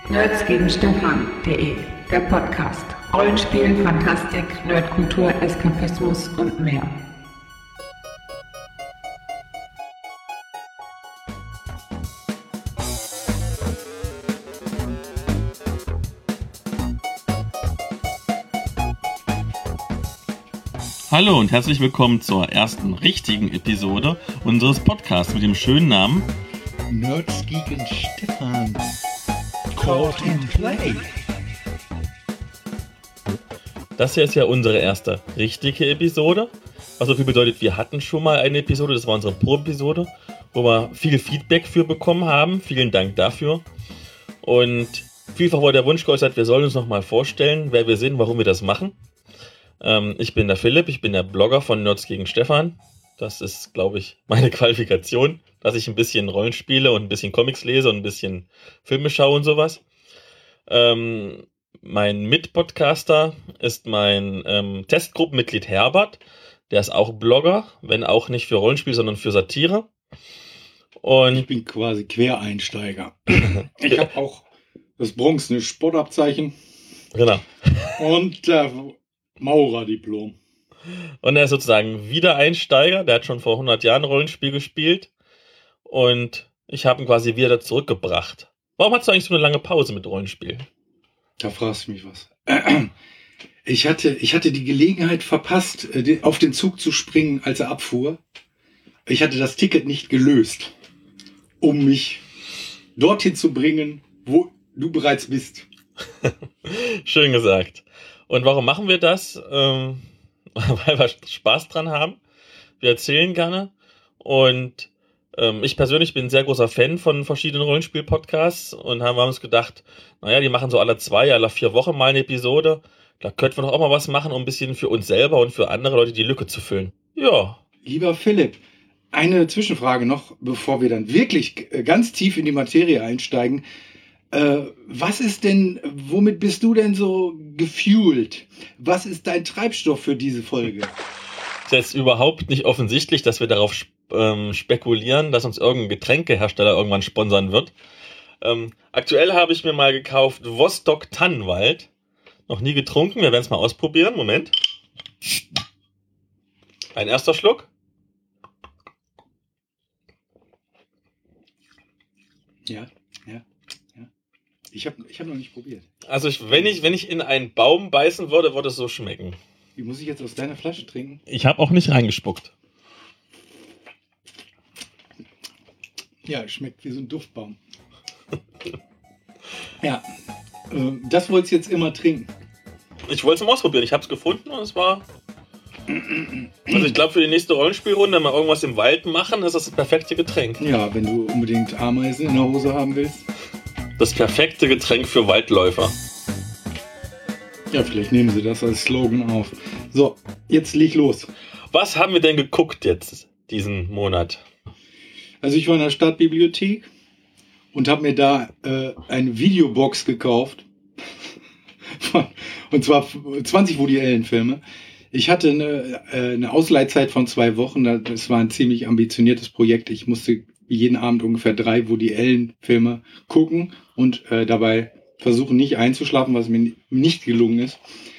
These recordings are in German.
Nerds gegen Stefan.de, der Podcast. Rollenspiel, Fantastik, Nerdkultur, Eskapismus und mehr. Hallo und herzlich willkommen zur ersten richtigen Episode unseres Podcasts mit dem schönen Namen Nerds gegen Stefan. Caught in Play. Das hier ist ja unsere erste richtige Episode, was so viel bedeutet, wir hatten schon mal eine Episode, das war unsere Pro-Episode, wo wir viel Feedback für bekommen haben. Vielen Dank dafür. Und vielfach wurde der Wunsch geäußert, wir sollen uns nochmal vorstellen, wer wir sind, warum wir das machen. Ich bin der Philipp, ich bin der Blogger von Nerds gegen Stefan. Das ist, glaube ich, meine Qualifikation, dass ich ein bisschen Rollenspiele und ein bisschen Comics lese und ein bisschen Filme schaue und sowas. Mein Mitpodcaster ist mein Testgruppenmitglied Herbert. Der ist auch Blogger, wenn auch nicht für Rollenspiel, sondern für Satire. Und Ich bin quasi Quereinsteiger. Ich habe auch das bronzene Sportabzeichen genau. und Maurerdiplom. Und er ist sozusagen Wiedereinsteiger. Der hat schon vor 100 Jahren Rollenspiel gespielt. Und ich habe ihn quasi wieder zurückgebracht. Warum hast du eigentlich so eine lange Pause mit Rollenspiel? Da fragst du mich was. Ich hatte die Gelegenheit verpasst, auf den Zug zu springen, als er abfuhr. Ich hatte das Ticket nicht gelöst, um mich dorthin zu bringen, wo du bereits bist. Schön gesagt. Und warum machen wir das? Weil wir Spaß dran haben. Wir erzählen gerne. Und ich persönlich bin ein sehr großer Fan von verschiedenen Rollenspiel-Podcasts und haben uns gedacht, naja, die machen so alle 2, alle 4 Wochen mal eine Episode. Da könnten wir doch auch mal was machen, um ein bisschen für uns selber und für andere Leute die Lücke zu füllen. Ja. Lieber Philipp, eine Zwischenfrage noch, bevor wir dann wirklich ganz tief in die Materie einsteigen. Was ist denn, womit bist du denn so gefuelt? Was ist dein Treibstoff für diese Folge? Ist jetzt überhaupt nicht offensichtlich, dass wir darauf spekulieren, dass uns irgendein Getränkehersteller irgendwann sponsern wird. Aktuell habe ich mir mal gekauft Vostok Tannenwald. Noch nie getrunken, wir werden es mal ausprobieren. Moment. Ein erster Schluck. Ja. Ich hab noch nicht probiert. Also wenn ich in einen Baum beißen würde, würde es so schmecken. Wie muss ich jetzt aus deiner Flasche trinken? Ich habe auch nicht reingespuckt. Ja, schmeckt wie so ein Duftbaum. Ja, das wolltest du jetzt immer trinken. Ich wollte es mal ausprobieren. Ich habe es gefunden und es war... Also ich glaube, für die nächste Rollenspielrunde, wenn wir irgendwas im Wald machen, ist das perfekte Getränk. Ja, wenn du unbedingt Ameisen in der Hose haben willst. Das perfekte Getränk für Waldläufer. Ja, vielleicht nehmen sie das als Slogan auf. So, jetzt leg los. Was haben wir denn geguckt jetzt diesen Monat? Also ich war in der Stadtbibliothek und habe mir da eine Videobox gekauft. Und zwar 20 Woody Allen Filme. Ich hatte eine Ausleihzeit von 2 Wochen. Das war ein ziemlich ambitioniertes Projekt. Ich musste jeden Abend ungefähr 3 Woody Allen Filme gucken und dabei versuchen nicht einzuschlafen, was mir nicht gelungen ist.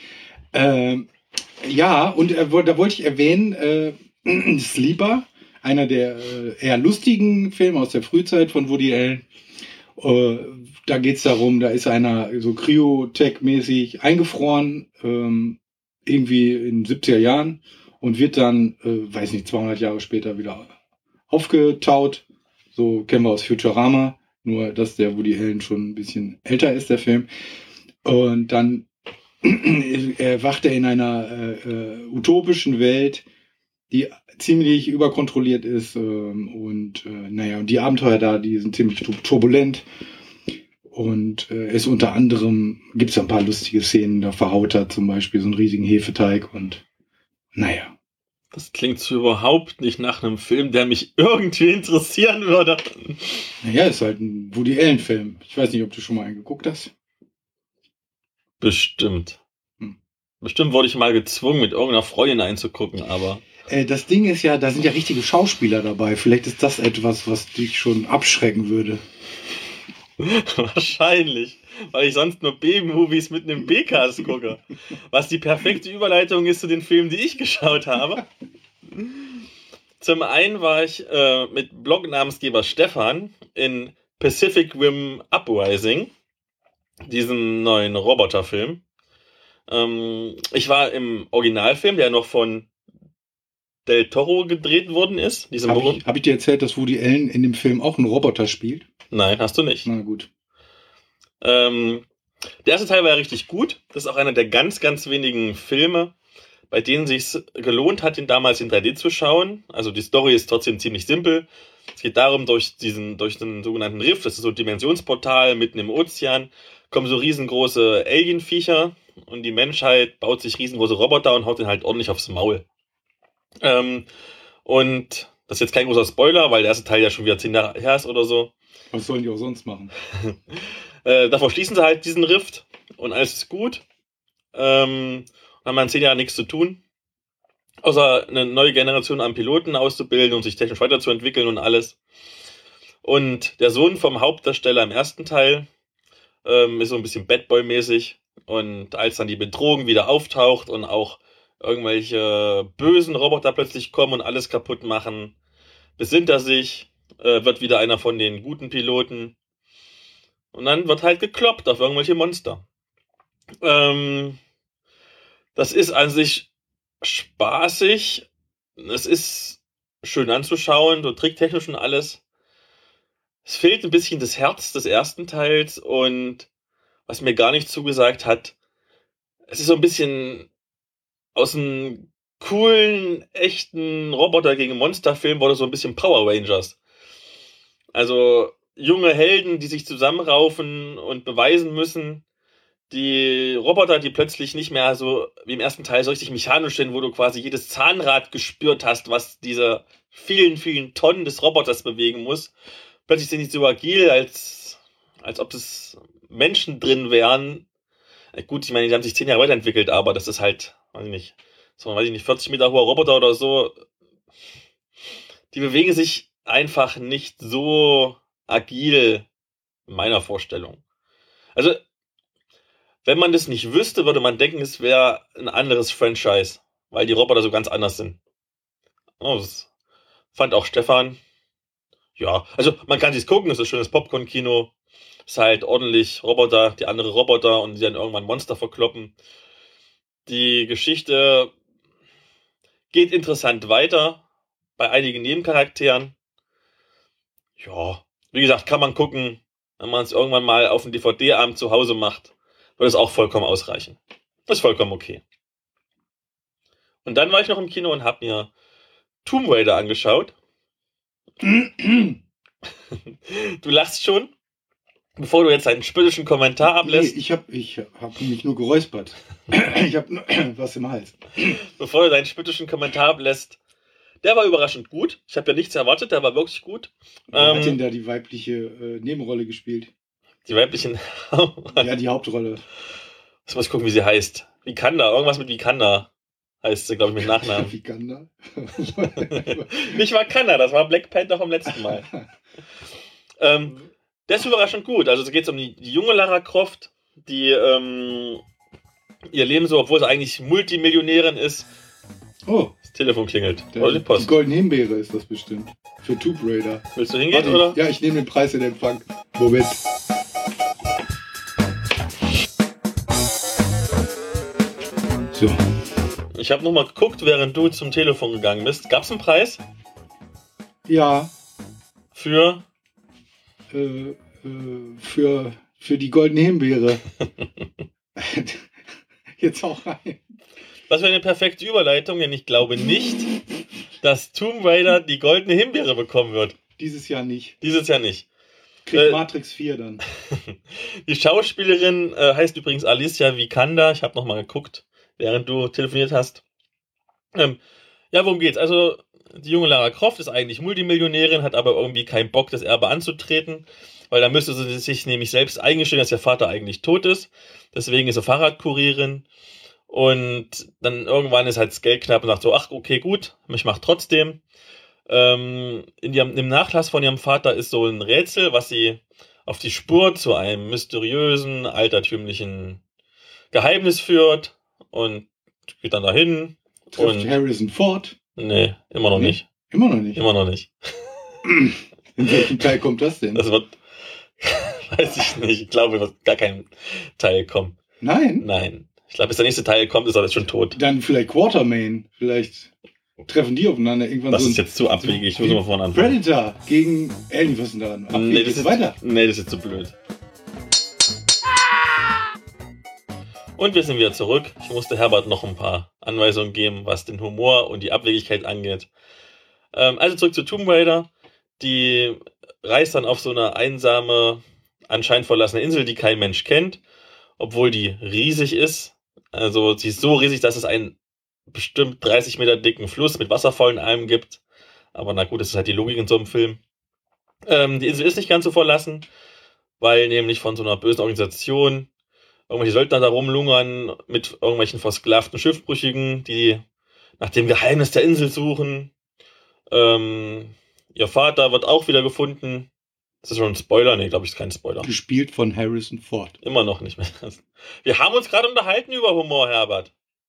Ja, und da wollte ich erwähnen, Sleeper, einer der eher lustigen Filme aus der Frühzeit von Woody Allen. Da geht's darum, da ist einer so Cryotech-mäßig eingefroren, irgendwie in den 70er Jahren und wird dann, 200 Jahre später wieder aufgetaut. So kennen wir aus Futurama, nur dass der Woody Allen schon ein bisschen älter ist, der Film. Und dann erwacht er in einer utopischen Welt, die ziemlich überkontrolliert ist. Und die Abenteuer da, die sind ziemlich turbulent. Und ist unter anderem, gibt es ein paar lustige Szenen, da verhaut er zum Beispiel so einen riesigen Hefeteig und naja. Das klingt so überhaupt nicht nach einem Film, der mich irgendwie interessieren würde. Naja, ist halt ein Woody Allen Film. Ich weiß nicht, ob du schon mal einen geguckt hast. Bestimmt. Bestimmt wurde ich mal gezwungen, mit irgendeiner Freundin einzugucken, aber... Das Ding ist ja, da sind ja richtige Schauspieler dabei. Vielleicht ist das etwas, was dich schon abschrecken würde. Wahrscheinlich. weil ich sonst nur B-Movies mit einem B-Cast gucke. Was die perfekte Überleitung ist zu den Filmen, die ich geschaut habe. Zum einen war ich mit Blog-Namensgeber Stefan in Pacific Rim Uprising, diesem neuen Roboterfilm. Ich war im Originalfilm, der noch von Del Toro gedreht worden ist. Hab ich dir erzählt, dass Woody Allen in dem Film auch einen Roboter spielt? Nein, hast du nicht. Na gut. Der erste Teil war ja richtig gut. Das ist auch einer der ganz, ganz wenigen Filme, bei denen es sich gelohnt hat, ihn damals in 3D zu schauen. Also die Story ist trotzdem ziemlich simpel. Es geht darum, durch den sogenannten Rift, das ist so ein Dimensionsportal mitten im Ozean, kommen so riesengroße Alienviecher und die Menschheit baut sich riesengroße Roboter und haut den halt ordentlich aufs Maul. Und das ist jetzt kein großer Spoiler, weil der erste Teil ja schon wieder 10 Jahre her ist oder so. Was sollen die auch sonst machen? Davor schließen sie halt diesen Rift und alles ist gut. Haben wir in 10 Jahren nichts zu tun, außer eine neue Generation an Piloten auszubilden und sich technisch weiterzuentwickeln und alles. Und der Sohn vom Hauptdarsteller im ersten Teil ist so ein bisschen Bad Boy-mäßig. Und als dann die Bedrohung wieder auftaucht und auch irgendwelche bösen Roboter plötzlich kommen und alles kaputt machen, besinnt er sich, wird wieder einer von den guten Piloten. Und dann wird halt gekloppt auf irgendwelche Monster. Das ist an sich spaßig. Es ist schön anzuschauen, so tricktechnisch und alles. Es fehlt ein bisschen das Herz des ersten Teils und was mir gar nicht zugesagt hat, es ist so ein bisschen aus einem coolen, echten Roboter gegen Monsterfilm wurde so ein bisschen Power Rangers. Also junge Helden, die sich zusammenraufen und beweisen müssen. Die Roboter, die plötzlich nicht mehr so wie im ersten Teil so richtig mechanisch sind, wo du quasi jedes Zahnrad gespürt hast, was diese vielen, vielen Tonnen des Roboters bewegen muss. Plötzlich sind die so agil, als ob es Menschen drin wären. Gut, ich meine, die haben sich 10 Jahre weiterentwickelt, aber das ist halt, weiß ich nicht, 40 Meter hoher Roboter oder so. Die bewegen sich einfach nicht so agil in meiner Vorstellung. Also, wenn man das nicht wüsste, würde man denken, es wäre ein anderes Franchise, weil die Roboter so ganz anders sind. Oh, das fand auch Stefan. Ja, also man kann sich's gucken, es ist schönes Popcorn-Kino. Es ist halt ordentlich Roboter, die andere Roboter und die dann irgendwann Monster verkloppen. Die Geschichte geht interessant weiter bei einigen Nebencharakteren. Ja, wie gesagt, kann man gucken, wenn man es irgendwann mal auf einen DVD-Abend zu Hause macht, wird es auch vollkommen ausreichen. Das ist vollkommen okay. Und dann war ich noch im Kino und habe mir Tomb Raider angeschaut. Du lachst schon, bevor du jetzt einen spöttischen Kommentar ablässt. Nee, ich hab mich nur geräuspert. Ich hab was im Hals. Bevor du deinen spöttischen Kommentar ablässt. Der war überraschend gut. Ich habe ja nichts erwartet, der war wirklich gut. Wer hat denn da die weibliche Nebenrolle gespielt? Die weiblichen... Ja, die Hauptrolle. Jetzt muss ich gucken, wie sie heißt. Vikanda, irgendwas mit Vikanda heißt sie, glaube ich, mit Nachnamen. Vikanda? Nicht Wakanda, das war Black Panther vom letzten Mal. Der ist überraschend gut. Also es geht um die junge Lara Croft, die ihr Leben so, obwohl sie eigentlich Multimillionärin ist. Oh. Das Telefon klingelt. Die goldene Himbeere ist das bestimmt. Für Tomb Raider. Willst du hingehen, oder? Ja, ich nehme den Preis in Empfang. Moment. So. Ich habe nochmal geguckt, während du zum Telefon gegangen bist. Gab's einen Preis? Ja. Für die goldene Himbeere. Jetzt auch rein. Das wäre eine perfekte Überleitung, denn ich glaube nicht, dass Tomb Raider die goldene Himbeere bekommen wird. Dieses Jahr nicht. Dieses Jahr nicht. Kriegt Matrix 4 dann. Die Schauspielerin heißt übrigens Alicia Vikander. Ich habe nochmal geguckt, während du telefoniert hast. Ja, worum geht's? Also, die junge Lara Croft ist eigentlich Multimillionärin, hat aber irgendwie keinen Bock, das Erbe anzutreten, weil da müsste sie sich nämlich selbst eingestehen, dass ihr Vater eigentlich tot ist. Deswegen ist sie Fahrradkurierin. Und dann irgendwann ist halt das Geld knapp und sagt so, ach, okay, gut, ich mach trotzdem. Im Nachlass von ihrem Vater ist so ein Rätsel, was sie auf die Spur zu einem mysteriösen, altertümlichen Geheimnis führt und geht dann dahin. Trifft Harrison Ford? Nee, immer noch nicht. Immer noch nicht? Immer noch nicht. In welchem Teil kommt das denn? Das wird, weiß ich nicht. Ich glaube, wird gar kein Teil kommen. Nein? Nein. Ich glaube, bis der nächste Teil kommt, ist er jetzt schon tot. Dann vielleicht Quatermain. Vielleicht treffen die aufeinander irgendwann. Das so ist jetzt zu abwegig. Ich muss mal vorne anfangen. Predator gegen Alien. Was ist denn daran? Nee, das ist weiter. Nee, das ist jetzt zu blöd. Und wir sind wieder zurück. Ich musste Herbert noch ein paar Anweisungen geben, was den Humor und die Abwegigkeit angeht. Also zurück zu Tomb Raider. Die reist dann auf so eine einsame, anscheinend verlassene Insel, die kein Mensch kennt, obwohl die riesig ist. Also sie ist so riesig, dass es einen bestimmt 30 Meter dicken Fluss mit Wasserfall in einem gibt. Aber na gut, das ist halt die Logik in so einem Film. Die Insel ist nicht ganz so verlassen, weil nämlich von so einer bösen Organisation irgendwelche Söldner da rumlungern mit irgendwelchen versklavten Schiffbrüchigen, die nach dem Geheimnis der Insel suchen. Ihr Vater wird auch wieder gefunden. Ist das schon ein Spoiler? Nee, glaube ich, ist kein Spoiler. Gespielt von Harrison Ford. Immer noch nicht mehr. Wir haben uns gerade unterhalten über Humor, Herbert.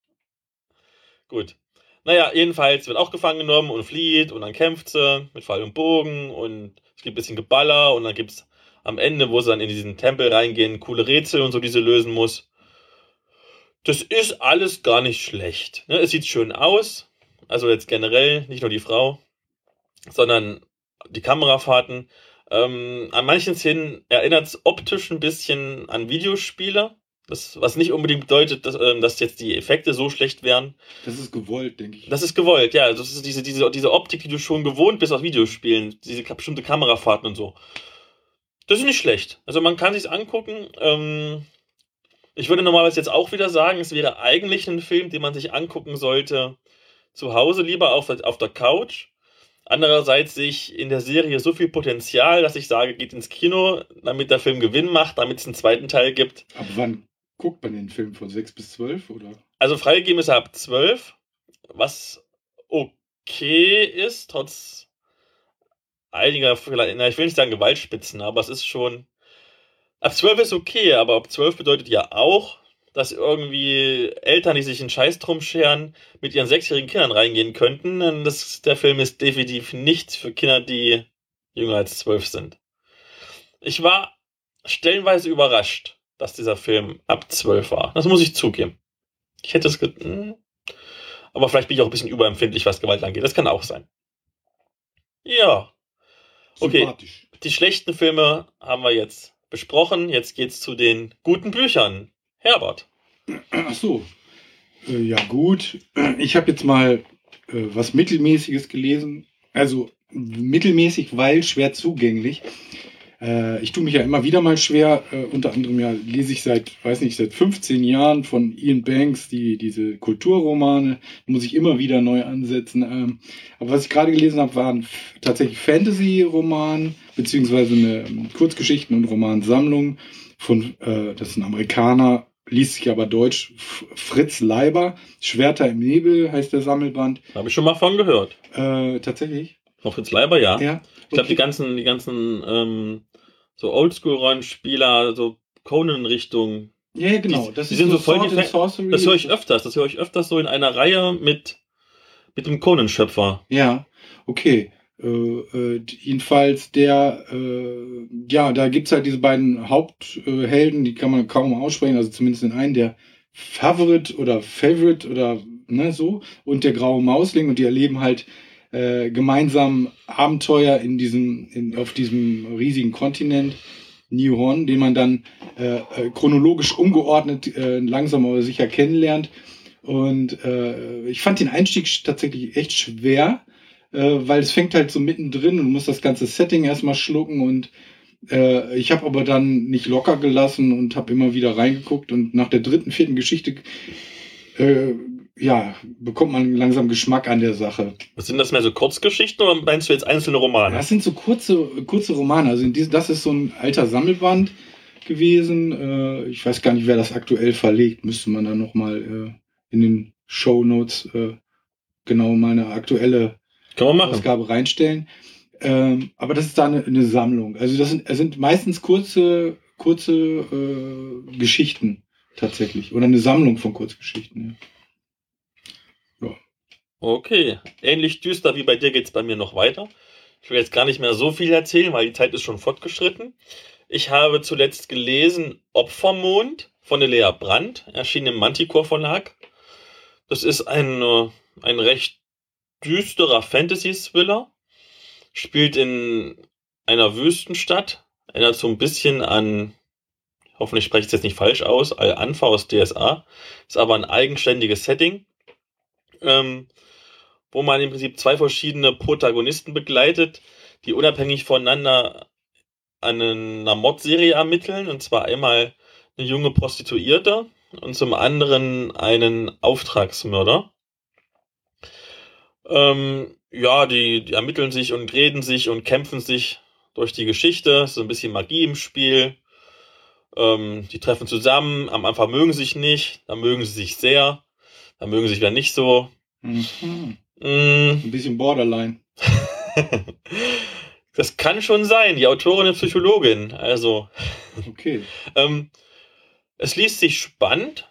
Gut. Naja, jedenfalls wird auch gefangen genommen und flieht und dann kämpft sie mit Pfeil und Bogen und es gibt ein bisschen Geballer und dann gibt es am Ende, wo sie dann in diesen Tempel reingehen, coole Rätsel und so, die sie lösen muss. Das ist alles gar nicht schlecht. Ne? Es sieht schön aus. Also jetzt generell, nicht nur die Frau, sondern die Kamerafahrten. An manchen Szenen erinnert es optisch ein bisschen an Videospiele. Was nicht unbedingt bedeutet, dass jetzt die Effekte so schlecht wären. Das ist gewollt, denke ich. Das ist gewollt, ja. Das ist diese Optik, die du schon gewohnt bist aus Videospielen. Diese bestimmte Kamerafahrten und so. Das ist nicht schlecht. Also man kann sich's angucken. Ich würde normalerweise jetzt auch wieder sagen, es wäre eigentlich ein Film, den man sich angucken sollte zu Hause, lieber auf der Couch. Andererseits sehe ich in der Serie so viel Potenzial, dass ich sage, geht ins Kino, damit der Film Gewinn macht, damit es einen zweiten Teil gibt. Ab wann guckt man den Film? Von 6 bis 12, oder? Also freigegeben ist er ab 12, was okay ist, trotz einiger, ich will nicht sagen Gewaltspitzen, aber es ist schon, ab 12 ist okay, aber ab 12 bedeutet ja auch, dass irgendwie Eltern, die sich einen Scheiß drum scheren, mit ihren 6-jährigen Kindern reingehen könnten. Der Film ist definitiv nicht für Kinder, die jünger als 12 sind. Ich war stellenweise überrascht, dass dieser Film ab 12 war. Das muss ich zugeben. Ich hätte es aber vielleicht bin ich auch ein bisschen überempfindlich, was Gewalt angeht. Das kann auch sein. Ja. Okay, die schlechten Filme haben wir jetzt besprochen. Jetzt geht's zu den guten Büchern. Herbert. Ach so. Ja, gut. Ich habe jetzt mal was Mittelmäßiges gelesen. Also mittelmäßig, weil schwer zugänglich. Ich tue mich ja immer wieder mal schwer. Unter anderem ja lese ich seit 15 Jahren von Ian Banks diese Kulturromane. Muss ich immer wieder neu ansetzen. Aber was ich gerade gelesen habe, waren tatsächlich Fantasy-Roman, beziehungsweise eine Kurzgeschichten- und Romansammlung von, das ist ein Amerikaner, liest sich aber deutsch, Fritz Leiber. Schwerter im Nebel heißt der Sammelband. Habe ich schon mal von gehört. Tatsächlich? Von Fritz Leiber, ja. Ja. Ich glaube, die ganzen so Oldschool-Rollenspieler, so Conan-Richtung. Ja, genau. Die sind so voll die Sorcery. Das höre ich öfters so in einer Reihe mit dem Conan-Schöpfer. Ja, okay. Jedenfalls da gibt's halt diese beiden Haupthelden, die kann man kaum aussprechen, also zumindest den einen, der Favorite oder so, und der graue Mausling, und die erleben halt gemeinsam Abenteuer auf diesem riesigen Kontinent New Hon, den man dann chronologisch umgeordnet langsam aber sicher kennenlernt. Und ich fand den Einstieg tatsächlich echt schwer, weil es fängt halt so mittendrin und muss das ganze Setting erstmal schlucken, und ich habe aber dann nicht locker gelassen und habe immer wieder reingeguckt, und nach der 3., 4. Geschichte bekommt man langsam Geschmack an der Sache. Was sind das, mehr so Kurzgeschichten oder meinst du jetzt einzelne Romane? Das sind so kurze Romane. Also das ist so ein alter Sammelband gewesen. Ich weiß gar nicht, wer das aktuell verlegt. Müsste man dann nochmal in den Shownotes genau meine aktuelle Ausgabe reinstellen. Aber das ist da eine Sammlung. Also das sind meistens kurze Geschichten tatsächlich. Oder eine Sammlung von Kurzgeschichten. Ja. Okay, ähnlich düster wie bei dir geht's bei mir noch weiter. Ich will jetzt gar nicht mehr so viel erzählen, weil die Zeit ist schon fortgeschritten. Ich habe zuletzt gelesen Opfermond von der Lea Brandt, erschienen im Manticore Verlag. Das ist ein recht düsterer Fantasy-Thriller. Spielt in einer Wüstenstadt. Erinnert so ein bisschen an, hoffentlich spreche ich es jetzt nicht falsch aus, Al-Anfa aus DSA. Ist aber ein eigenständiges Setting, wo man im Prinzip zwei verschiedene Protagonisten begleitet, die unabhängig voneinander an einer Mordserie ermitteln. Und zwar einmal eine junge Prostituierte und zum anderen einen Auftragsmörder. Die ermitteln sich und reden sich und kämpfen sich durch die Geschichte. Es ist so ein bisschen Magie im Spiel. Die treffen zusammen. Am Anfang mögen sie sich nicht. Dann mögen sie sich sehr. Dann mögen sie sich wieder nicht so. Mhm. Ein bisschen Borderline. Das kann schon sein. Die Autorin ist Psychologin. Also. Okay. Es liest sich spannend.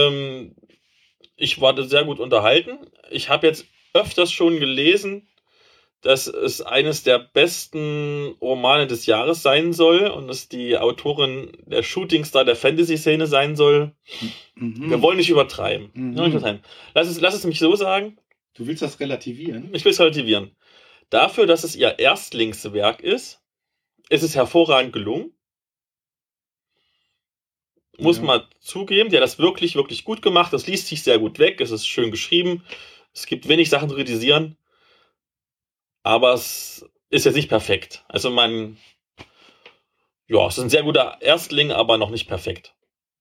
Ich war sehr gut unterhalten. Ich habe jetzt öfters schon gelesen, dass es eines der besten Romane des Jahres sein soll und dass die Autorin der Shootingstar der Fantasy-Szene sein soll. Mhm. Wir wollen nicht übertreiben. Mhm. Lass es mich so sagen. Du willst das relativieren? Ich will es relativieren. Dafür, dass es ihr Erstlingswerk ist es hervorragend gelungen. Muss man zugeben. Die hat das wirklich, wirklich gut gemacht. Das liest sich sehr gut weg. Es ist schön geschrieben. Es gibt wenig Sachen zu kritisieren. Aber es ist jetzt nicht perfekt. Also es ist ein sehr guter Erstling, aber noch nicht perfekt.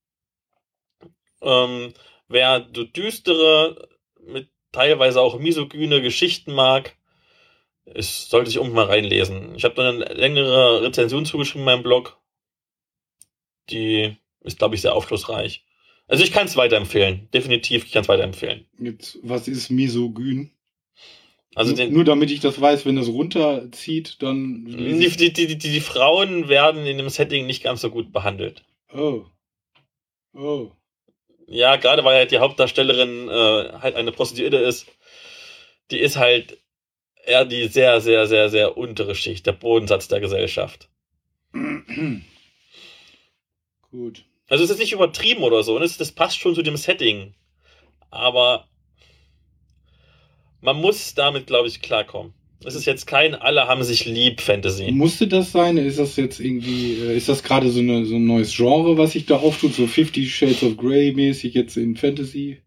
Wer düstere, mit teilweise auch misogyne Geschichten mag, sollte sich unbedingt mal reinlesen. Ich habe da eine längere Rezension zugeschrieben in meinem Blog. Die ist, glaube ich, sehr aufschlussreich. Also ich kann es weiterempfehlen. Definitiv, ich kann es weiterempfehlen. Jetzt, was ist misogyn? Also nur damit ich das weiß, wenn das runterzieht, dann... Die Frauen werden in dem Setting nicht ganz so gut behandelt. Oh. Ja, gerade weil halt die Hauptdarstellerin halt eine Prostituierte ist. Die ist halt eher die sehr, sehr, sehr, sehr untere Schicht, der Bodensatz der Gesellschaft. Gut. Also es ist nicht übertrieben oder so, das passt schon zu dem Setting. Aber man muss damit, glaube ich, klarkommen. Es ist jetzt kein alle haben sich lieb Fantasy. Musste das sein? Ist das jetzt irgendwie, ist das gerade so ein neues Genre, was sich da auftut? So 50 Shades of Grey mäßig jetzt in Fantasy?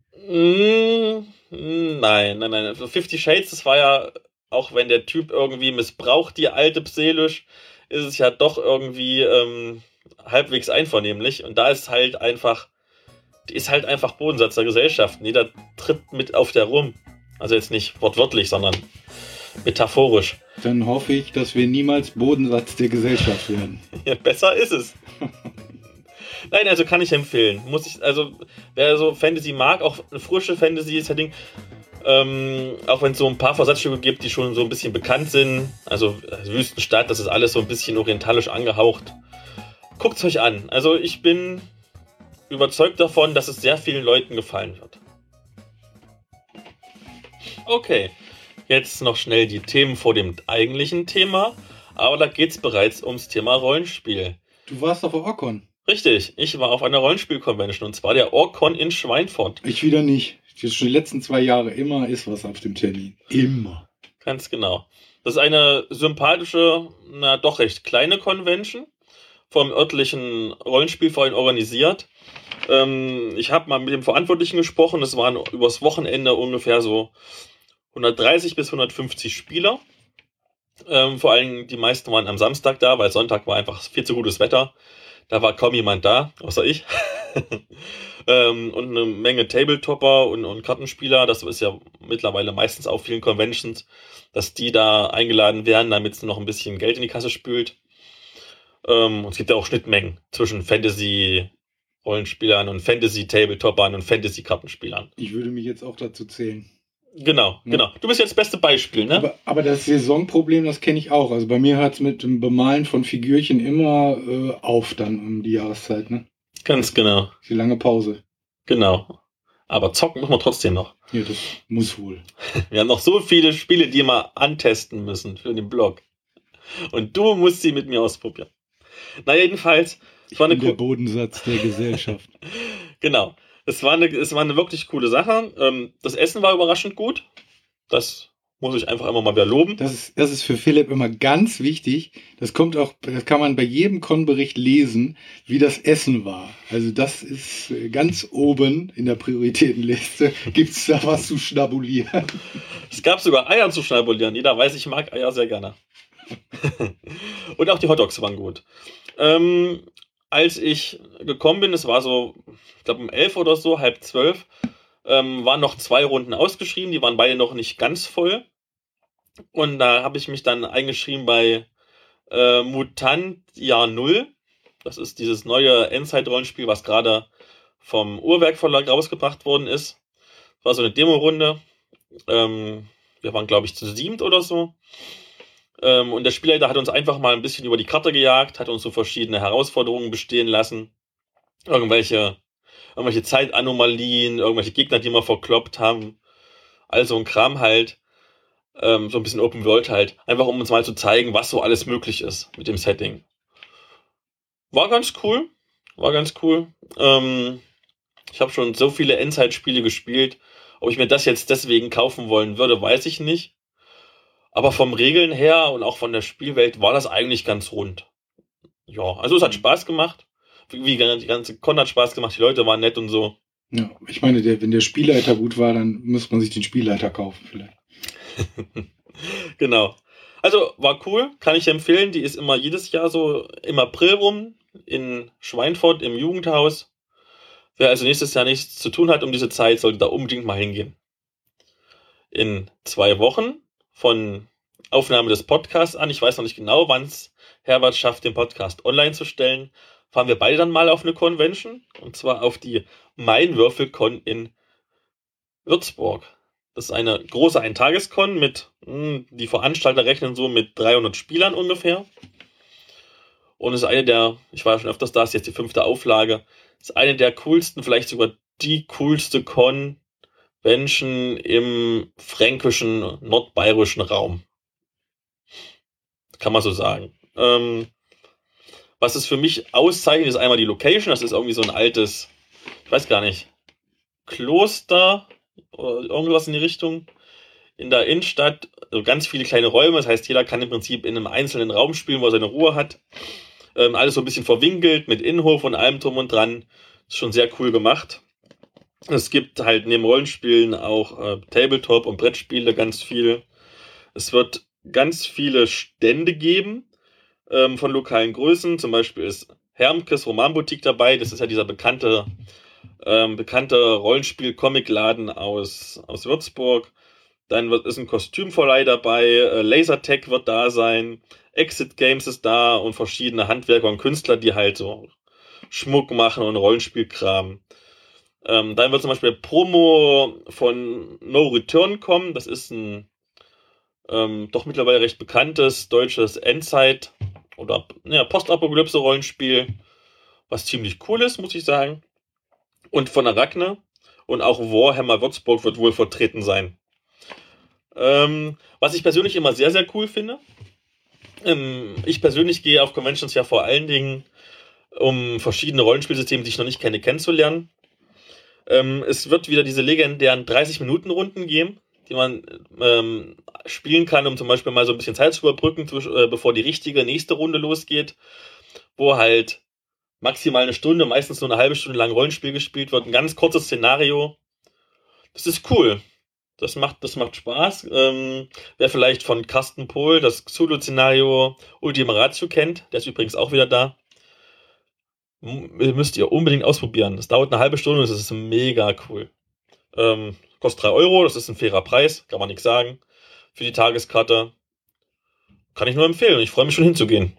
Nein. 50 Shades, das war ja, auch wenn der Typ irgendwie missbraucht die alte psychisch, ist es ja doch irgendwie halbwegs einvernehmlich. Und da ist halt einfach, die ist halt einfach Bodensatz der Gesellschaft. Jeder tritt mit auf der rum. Also jetzt nicht wortwörtlich, sondern metaphorisch. Dann hoffe ich, dass wir niemals Bodensatz der Gesellschaft werden. Ja, besser ist es. Nein, also kann ich empfehlen. Wer so Fantasy mag, auch eine frische Fantasy-Setting, auch wenn es so ein paar Versatzstücke gibt, die schon so ein bisschen bekannt sind, also Wüstenstadt, das ist alles so ein bisschen orientalisch angehaucht. Guckt es euch an. Also ich bin überzeugt davon, dass es sehr vielen Leuten gefallen wird. Okay, jetzt noch schnell die Themen vor dem eigentlichen Thema, aber da geht es bereits ums Thema Rollenspiel. Du warst auf der Orcon. Richtig, ich war auf einer Rollenspiel-Convention und zwar der Orcon in Schweinfurt. Ich wieder nicht. Jetzt schon die letzten 2 Jahre immer ist was auf dem Termin. Immer. Ganz genau. Das ist eine sympathische, doch recht kleine Convention vom örtlichen Rollenspielverein organisiert. Ich habe mal mit dem Verantwortlichen gesprochen. Es waren übers Wochenende ungefähr so 130 bis 150 Spieler. Vor allem die meisten waren am Samstag da, weil Sonntag war einfach viel zu gutes Wetter. Da war kaum jemand da, außer ich. Und eine Menge Tabletopper und Kartenspieler. Das ist ja mittlerweile meistens auf vielen Conventions, dass die da eingeladen werden, damit es noch ein bisschen Geld in die Kasse spült. Und es gibt ja auch Schnittmengen zwischen Fantasy-Rollenspielern und Fantasy-Tabletoppern und Fantasy-Kartenspielern. Ich würde mich jetzt auch dazu zählen. Genau, Ja. genau. Du bist jetzt das beste Beispiel, ne? Aber das Saisonproblem, das kenne ich auch. Also bei mir hört es mit dem Bemalen von Figürchen immer auf dann um die Jahreszeit, ne? Ganz genau. Die lange Pause. Genau. Aber zocken muss man trotzdem noch. Ja, das muss wohl. Wir haben noch so viele Spiele, die wir antesten müssen für den Blog. Und du musst sie mit mir ausprobieren. Na, jedenfalls, es war eine Der Bodensatz der Gesellschaft. Genau. Es war eine wirklich coole Sache. Das Essen war überraschend gut. Das muss ich einfach immer mal wieder loben. Das ist für Philipp immer ganz wichtig. Das kann man bei jedem Con-Bericht lesen, wie das Essen war. Also das ist ganz oben in der Prioritätenliste. Gibt es da was zu schnabulieren? Es gab sogar Eier zu schnabulieren. Jeder weiß, ich mag Eier sehr gerne. Und auch die Hotdogs waren gut. Als ich gekommen bin, es war so, ich glaube um 11 oder so, halb 12, waren noch 2 Runden ausgeschrieben, die waren beide noch nicht ganz voll. Und da habe ich mich dann eingeschrieben bei Mutant Jahr 0. Das ist dieses neue Endzeit-Rollenspiel, was gerade vom Uhrwerk Verlag rausgebracht worden ist. Das war so eine Demo-Runde. Wir waren, glaube ich, zu 7 oder so. Und der Spielleiter hat uns einfach mal ein bisschen über die Karte gejagt, hat uns so verschiedene Herausforderungen bestehen lassen. Irgendwelche Zeitanomalien, irgendwelche Gegner, die wir verkloppt haben. Also ein Kram halt. So ein bisschen Open World halt. Einfach um uns mal zu zeigen, was so alles möglich ist mit dem Setting. War ganz cool. Ich habe schon so viele Endzeit-Spiele gespielt. Ob ich mir das jetzt deswegen kaufen wollen würde, weiß ich nicht. Aber vom Regeln her und auch von der Spielwelt war das eigentlich ganz rund. Ja, also es hat Spaß gemacht. Wie die ganze Con hat Spaß gemacht, die Leute waren nett und so. Ja, ich meine, wenn der Spielleiter gut war, dann muss man sich den Spielleiter kaufen vielleicht. Genau. Also war cool, kann ich empfehlen. Die ist immer jedes Jahr so im April rum in Schweinfurt im Jugendhaus. Wer also nächstes Jahr nichts zu tun hat um diese Zeit, sollte da unbedingt mal hingehen. In 2 Wochen von Aufnahme des Podcasts an, ich weiß noch nicht genau, wann es Herbert schafft, den Podcast online zu stellen, fahren wir beide dann mal auf eine Convention, und zwar auf die Mainwürfelcon in Würzburg. Das ist eine große Eintagescon mit, die Veranstalter rechnen so mit 300 Spielern ungefähr. Und es ist eine der, ich war ja schon öfters da, ist jetzt die 5. Auflage, ist eine der coolsten, vielleicht sogar die coolste Convention im fränkischen, nordbayerischen Raum. Kann man so sagen. Was es für mich auszeichnet, ist einmal die Location. Das ist irgendwie so ein altes, ich weiß gar nicht, Kloster oder irgendwas in die Richtung. In der Innenstadt, also ganz viele kleine Räume. Das heißt, jeder kann im Prinzip in einem einzelnen Raum spielen, wo er seine Ruhe hat. Alles so ein bisschen verwinkelt mit Innenhof und allem drum und dran. Ist schon sehr cool gemacht. Es gibt halt neben Rollenspielen auch Tabletop und Brettspiele ganz viel. Es wird ganz viele Stände geben von lokalen Größen. Zum Beispiel ist Hermkes Romanboutique dabei. Das ist ja dieser bekannte Rollenspiel-Comic-Laden aus Würzburg. Dann ist ein Kostümverleih dabei. Lasertech wird da sein. Exit Games ist da und verschiedene Handwerker und Künstler, die halt so Schmuck machen und Rollenspielkram. Dann wird zum Beispiel Promo von No Return kommen. Das ist ein doch mittlerweile recht bekanntes deutsches Endzeit- oder Postapokalypse-Rollenspiel, was ziemlich cool ist, muss ich sagen. Und von Arachne und auch Warhammer Würzburg wird wohl vertreten sein. Was ich persönlich immer sehr, sehr cool finde. Ich persönlich gehe auf Conventions ja vor allen Dingen, um verschiedene Rollenspielsysteme, die ich noch nicht kenne, kennenzulernen. Es wird wieder diese legendären 30-Minuten-Runden geben, die man spielen kann, um zum Beispiel mal so ein bisschen Zeit zu überbrücken, bevor die richtige nächste Runde losgeht, wo halt maximal eine Stunde, meistens nur eine halbe Stunde lang Rollenspiel gespielt wird. Ein ganz kurzes Szenario. Das ist cool. Das macht Spaß. Wer vielleicht von Carsten Pohl das Cthulhu-Szenario Ultima Ratio kennt, der ist übrigens auch wieder da, müsst ihr unbedingt ausprobieren. Das dauert eine halbe Stunde und es ist mega cool. Kostet 3 Euro, das ist ein fairer Preis, kann man nichts sagen. Für die Tageskarte kann ich nur empfehlen. Ich freue mich schon hinzugehen.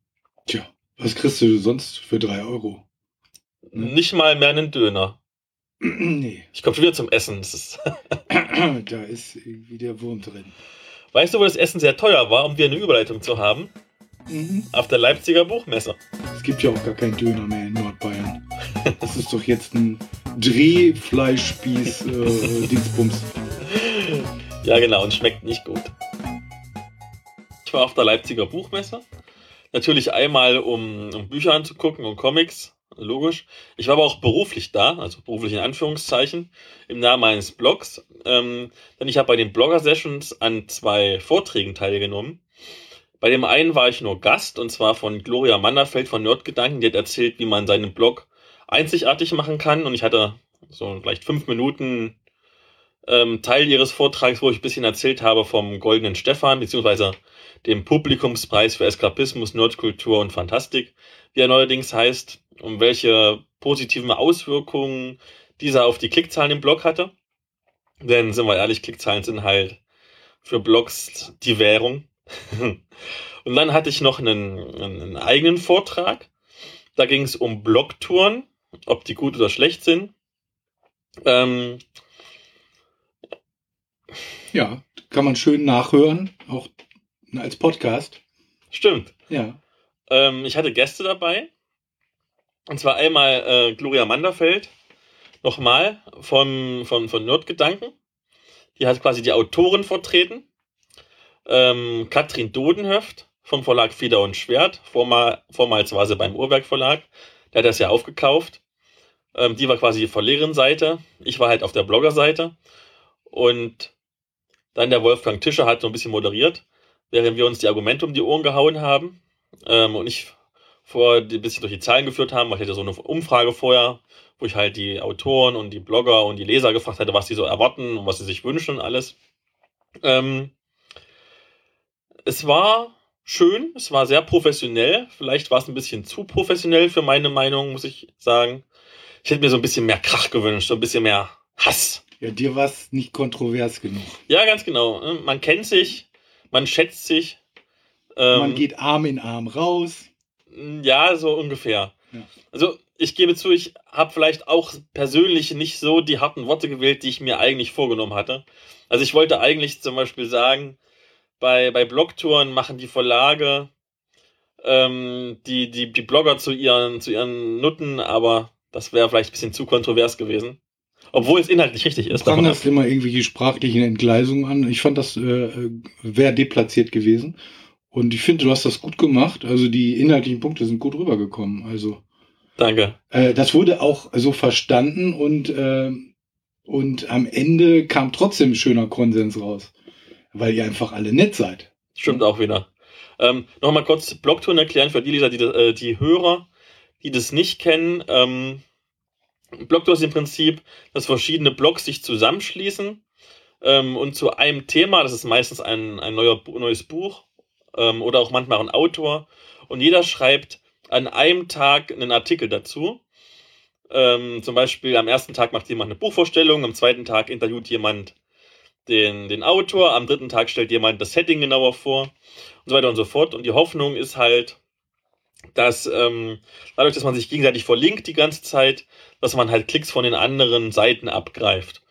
Tja, was kriegst du sonst für 3 Euro? Nicht mal mehr einen Döner. Nee, Ich komme schon wieder zum Essen. Das ist da ist irgendwie der Wurm drin. Weißt du, wo das Essen sehr teuer war, um dir eine Überleitung zu haben? Mhm. Auf der Leipziger Buchmesse. Es gibt ja auch gar keinen Döner mehr in Nordbayern. Das ist doch jetzt ein Drehfleischspieß Dingsbums. Ja, genau, und schmeckt nicht gut. Ich war auf der Leipziger Buchmesse. Natürlich einmal, um Bücher anzugucken und Comics, logisch. Ich war aber auch beruflich da, also beruflich in Anführungszeichen, im Namen meines Blogs. Denn ich habe bei den Blogger-Sessions an 2 Vorträgen teilgenommen. Bei dem einen war ich nur Gast, und zwar von Gloria Manderfeld von Nerdgedanken. Die hat erzählt, wie man seinen Blog einzigartig machen kann. Und ich hatte so vielleicht 5 Minuten Teil ihres Vortrags, wo ich ein bisschen erzählt habe vom Goldenen Stefan, beziehungsweise dem Publikumspreis für Eskapismus, Nerdkultur und Fantastik, wie er neuerdings heißt, und welche positiven Auswirkungen dieser auf die Klickzahlen im Blog hatte. Denn, sind wir ehrlich, Klickzahlen sind halt für Blogs die Währung. Und dann hatte ich noch einen eigenen Vortrag. Da ging es um Blogtouren, ob die gut oder schlecht sind. Ja, kann man schön nachhören, auch als Podcast. Stimmt. Ja. Ich hatte Gäste dabei. Und zwar einmal Gloria Manderfeld, nochmal von Nerdgedanken. Die hat quasi die Autorin vertreten. Katrin Dodenhöft vom Verlag Feder und Schwert. Vormals war sie beim Uhrwerk Verlag. Der hat das ja aufgekauft. Die war quasi die Verlegerin-Seite. Ich war halt auf der Blogger-Seite. Und dann der Wolfgang Tischer hat so ein bisschen moderiert, während wir uns die Argumente um die Ohren gehauen haben. Und ich ein bisschen durch die Zahlen geführt haben. Ich hatte so eine Umfrage vorher, wo ich halt die Autoren und die Blogger und die Leser gefragt hatte, was sie so erwarten und was sie sich wünschen und alles. Es war schön, es war sehr professionell. Vielleicht war es ein bisschen zu professionell für meine Meinung, muss ich sagen. Ich hätte mir so ein bisschen mehr Krach gewünscht, so ein bisschen mehr Hass. Ja, dir war es nicht kontrovers genug. Ja, ganz genau. Man kennt sich, man schätzt sich. Man geht Arm in Arm raus. Ja, so ungefähr. Ja. Also ich gebe zu, ich habe vielleicht auch persönlich nicht so die harten Worte gewählt, die ich mir eigentlich vorgenommen hatte. Also ich wollte eigentlich zum Beispiel sagen, bei Blogtouren machen die Verlage die Blogger zu ihren Nutten, aber das wäre vielleicht ein bisschen zu kontrovers gewesen. Obwohl es inhaltlich richtig ist. Du prangerst immer irgendwelche sprachlichen Entgleisungen an. Ich fand, das wäre deplatziert gewesen. Und ich finde, du hast das gut gemacht. Also die inhaltlichen Punkte sind gut rübergekommen. Also danke. Das wurde auch so verstanden und am Ende kam trotzdem ein schöner Konsens raus. Weil ihr einfach alle nett seid. Stimmt auch wieder. Nochmal kurz Blogtouren erklären für die Leser, die Hörer, die das nicht kennen. Blogtour ist im Prinzip, dass verschiedene Blogs sich zusammenschließen und zu einem Thema, das ist meistens ein neues Buch oder auch manchmal ein Autor, und jeder schreibt an einem Tag einen Artikel dazu. Zum Beispiel am ersten Tag macht jemand eine Buchvorstellung, am zweiten Tag interviewt jemand den Autor, am dritten Tag stellt jemand das Setting genauer vor und so weiter und so fort. Und die Hoffnung ist halt, dass dadurch, dass man sich gegenseitig verlinkt die ganze Zeit, dass man halt Klicks von den anderen Seiten abgreift.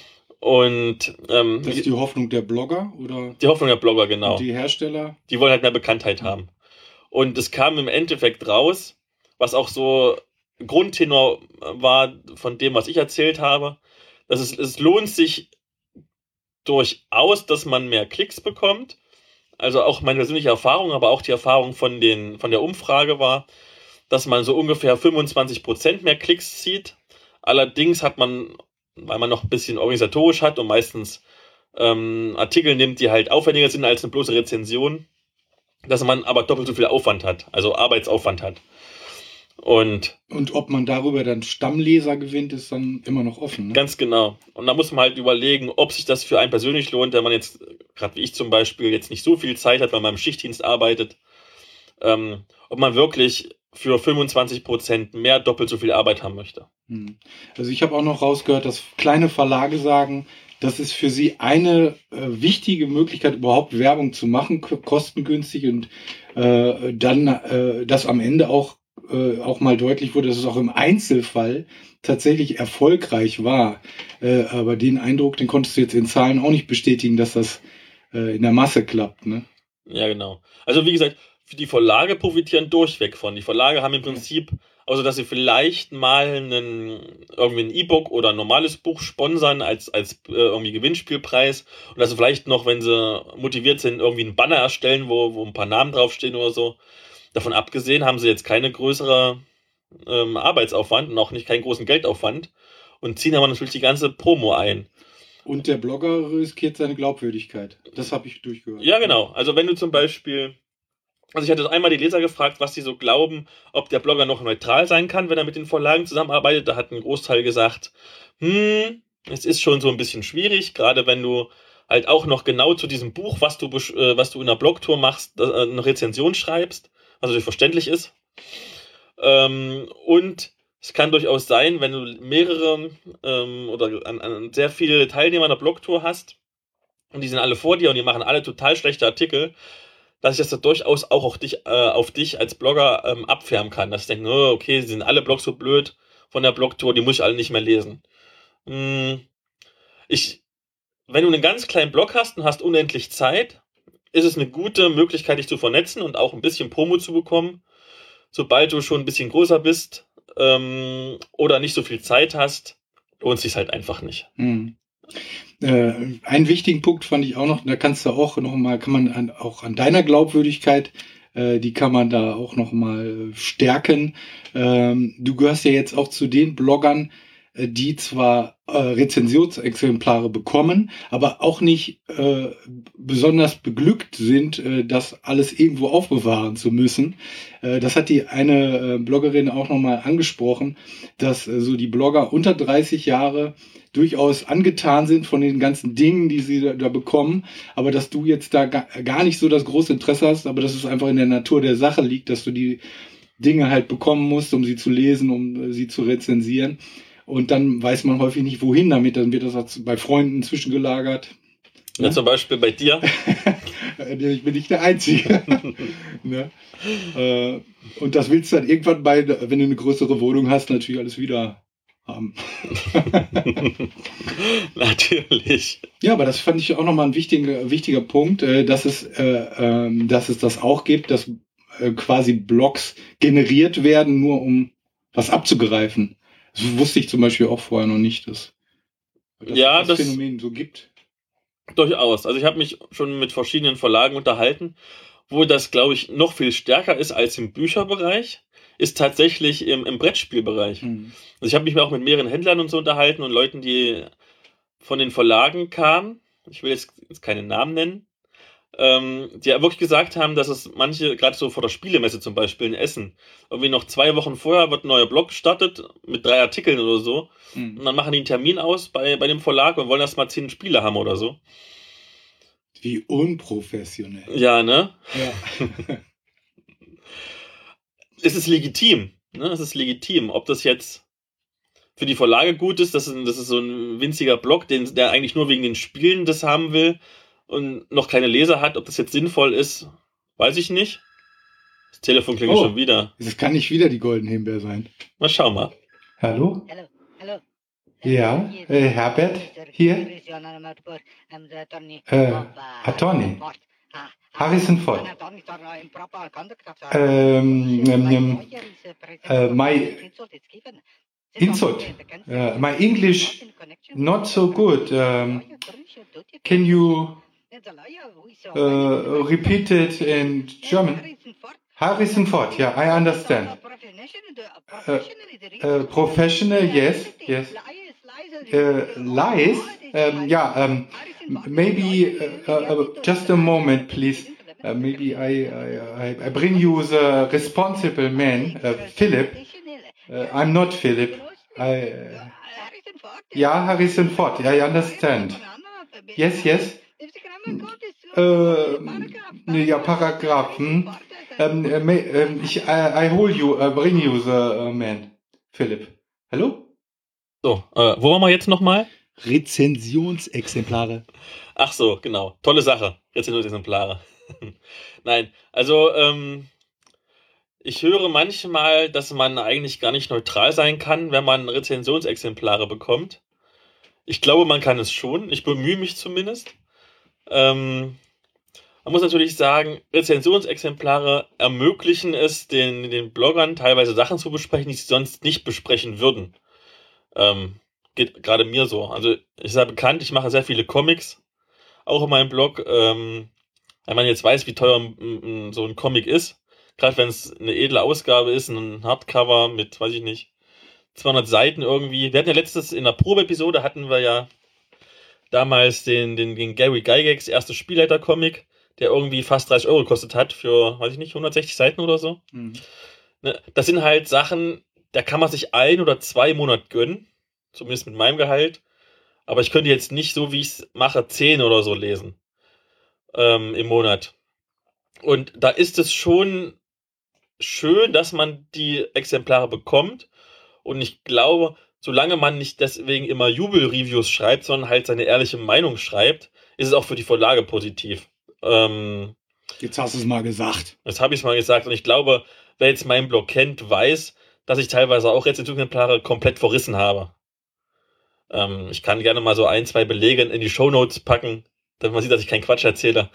Und das ist die Hoffnung der Blogger, oder? Die Hoffnung der Blogger, genau. Und die Hersteller? Die wollen halt mehr Bekanntheit haben. Und es kam im Endeffekt raus, was auch so Grundtenor war von dem, was ich erzählt habe, dass es lohnt sich durchaus, dass man mehr Klicks bekommt. Also auch meine persönliche Erfahrung, aber auch die Erfahrung von der Umfrage war, dass man so ungefähr 25% mehr Klicks zieht. Allerdings hat man, weil man noch ein bisschen organisatorisch hat und meistens Artikel nimmt, die halt aufwendiger sind als eine bloße Rezension, dass man aber doppelt so viel Aufwand hat, also Arbeitsaufwand hat. Und ob man darüber dann Stammleser gewinnt, ist dann immer noch offen. Ne? Ganz genau. Und da muss man halt überlegen, ob sich das für einen persönlich lohnt, wenn man jetzt, gerade wie ich zum Beispiel, jetzt nicht so viel Zeit hat, weil man im Schichtdienst arbeitet, ob man wirklich für 25% mehr doppelt so viel Arbeit haben möchte. Also ich habe auch noch rausgehört, dass kleine Verlage sagen, das ist für sie eine wichtige Möglichkeit, überhaupt Werbung zu machen, kostengünstig, und dann das am Ende auch auch mal deutlich wurde, dass es auch im Einzelfall tatsächlich erfolgreich war. Aber den Eindruck, den konntest du jetzt in Zahlen auch nicht bestätigen, dass das in der Masse klappt, ne? Ja, genau. Also wie gesagt, die Verlage profitieren durchweg von. Die Verlage haben im Prinzip, außer dass sie vielleicht mal irgendwie ein E-Book oder ein normales Buch sponsern als irgendwie Gewinnspielpreis und dass sie vielleicht noch, wenn sie motiviert sind, irgendwie einen Banner erstellen, wo ein paar Namen draufstehen oder so. Davon abgesehen haben sie jetzt keine größere Arbeitsaufwand und auch nicht keinen großen Geldaufwand und ziehen aber natürlich die ganze Promo ein. Und der Blogger riskiert seine Glaubwürdigkeit. Das habe ich durchgehört. Ja, genau. Also wenn du zum Beispiel, also ich hatte einmal die Leser gefragt, was sie so glauben, ob der Blogger noch neutral sein kann, wenn er mit den Verlagen zusammenarbeitet. Da hat ein Großteil gesagt, es ist schon so ein bisschen schwierig, gerade wenn du halt auch noch genau zu diesem Buch, was du in der Blogtour machst, eine Rezension schreibst, was natürlich verständlich ist. Und es kann durchaus sein, wenn du mehrere oder an sehr viele Teilnehmer einer Blogtour hast und die sind alle vor dir und die machen alle total schlechte Artikel, dass ich das da durchaus auch auf dich als Blogger abfärben kann. Dass ich denke, oh, okay, sie sind alle Blogs so blöd von der Blogtour, die muss ich alle nicht mehr lesen. Wenn du einen ganz kleinen Blog hast und hast unendlich Zeit, ist es eine gute Möglichkeit, dich zu vernetzen und auch ein bisschen Promo zu bekommen. Sobald du schon ein bisschen größer bist oder nicht so viel Zeit hast, lohnt es sich halt einfach nicht. Einen wichtigen Punkt fand ich auch noch, da kannst du auch nochmal, kann man auch an deiner Glaubwürdigkeit, die kann man da auch nochmal stärken. Du gehörst ja jetzt auch zu den Bloggern, die zwar Rezensionsexemplare bekommen, aber auch nicht besonders beglückt sind, das alles irgendwo aufbewahren zu müssen. Das hat die eine Bloggerin auch nochmal angesprochen, dass so die Blogger unter 30 Jahre durchaus angetan sind von den ganzen Dingen, die sie da bekommen, aber dass du jetzt da gar nicht so das große Interesse hast, aber dass es einfach in der Natur der Sache liegt, dass du die Dinge halt bekommen musst, um sie zu lesen, um sie zu rezensieren. Und dann weiß man häufig nicht, wohin damit. Dann wird das bei Freunden zwischengelagert. Ja, zum Beispiel bei dir. Ich bin nicht der Einzige. Ne? Und das willst du dann irgendwann wenn du eine größere Wohnung hast, natürlich alles wieder haben. Natürlich. Ja, aber das fand ich auch nochmal ein wichtiger Punkt, dass es das auch gibt, dass quasi Blogs generiert werden, nur um was abzugreifen. Das wusste ich zum Beispiel auch vorher noch nicht, dass das Phänomen so gibt. Durchaus. Also ich habe mich schon mit verschiedenen Verlagen unterhalten, wo das, glaube ich, noch viel stärker ist als im Bücherbereich, ist tatsächlich im Brettspielbereich. Also ich habe mich auch mit mehreren Händlern und so unterhalten und Leuten, die von den Verlagen kamen. Ich will jetzt keine Namen nennen. Die ja wirklich gesagt haben, dass es manche, gerade so vor der Spielemesse zum Beispiel in Essen, irgendwie noch 2 Wochen vorher wird ein neuer Blog gestartet mit 3 Artikeln oder so. Und dann machen die einen Termin aus bei dem Verlag und wollen erst mal 10 Spiele haben oder so. Wie unprofessionell. Ja, ne? Ja. Es ist legitim. Ne? Es ist legitim. Ob das jetzt für die Verlage gut ist, das ist so ein winziger Blog, der eigentlich nur wegen den Spielen das haben will und noch keine Leser hat, ob das jetzt sinnvoll ist, weiß ich nicht. Das Telefon klingelt schon wieder. Das kann nicht wieder die Goldene Himbeer sein. Mal schau mal. Hallo? Hallo. Ja, Herbert hier. Attorney. Harrison Ford. My insult. My English not so good. Can you repeat it in German? Harrison Ford, yeah, I understand. Professional, yes. Lies? Maybe just a moment, please. Maybe I bring you the responsible man, Philip. I'm not Philip. Harrison Ford, I understand. Yes. Paragraph. I bring you the man, Philip. Hallo? So, wo waren wir jetzt nochmal? Rezensionsexemplare. Ach so, genau. Tolle Sache. Rezensionsexemplare. Nein, also Ich höre manchmal, dass man eigentlich gar nicht neutral sein kann, wenn man Rezensionsexemplare bekommt. Ich glaube, man kann es schon. Ich bemühe mich zumindest. Man muss natürlich sagen, Rezensionsexemplare ermöglichen es den Bloggern teilweise Sachen zu besprechen, die sie sonst nicht besprechen würden. Geht gerade mir so. Also ich sei bekannt, ich mache sehr viele Comics, auch in meinem Blog. Wenn man jetzt weiß, wie teuer so ein Comic ist, gerade wenn es eine edle Ausgabe ist, ein Hardcover mit, weiß ich nicht, 200 Seiten irgendwie. Wir hatten ja letztes, in der Probe-Episode hatten wir ja damals den Gary Gygax erste Spielleiter-Comic, der irgendwie fast 30 Euro gekostet hat für, weiß ich nicht, 160 Seiten oder so. Mhm. Das sind halt Sachen, da kann man sich 1 oder 2 Monate gönnen, zumindest mit meinem Gehalt. Aber ich könnte jetzt nicht, so wie ich es mache, 10 oder so lesen im Monat. Und da ist es schon schön, dass man die Exemplare bekommt. Und ich glaube, solange man nicht deswegen immer Jubel-Reviews schreibt, sondern halt seine ehrliche Meinung schreibt, ist es auch für die Verlage positiv. Jetzt hast du es mal gesagt. Jetzt habe ich es mal gesagt. Und ich glaube, wer jetzt meinen Blog kennt, weiß, dass ich teilweise auch Rezensionsexemplare komplett verrissen habe. Ich kann gerne mal so 1, 2 Belege in die Shownotes packen, damit man sieht, dass ich keinen Quatsch erzähle.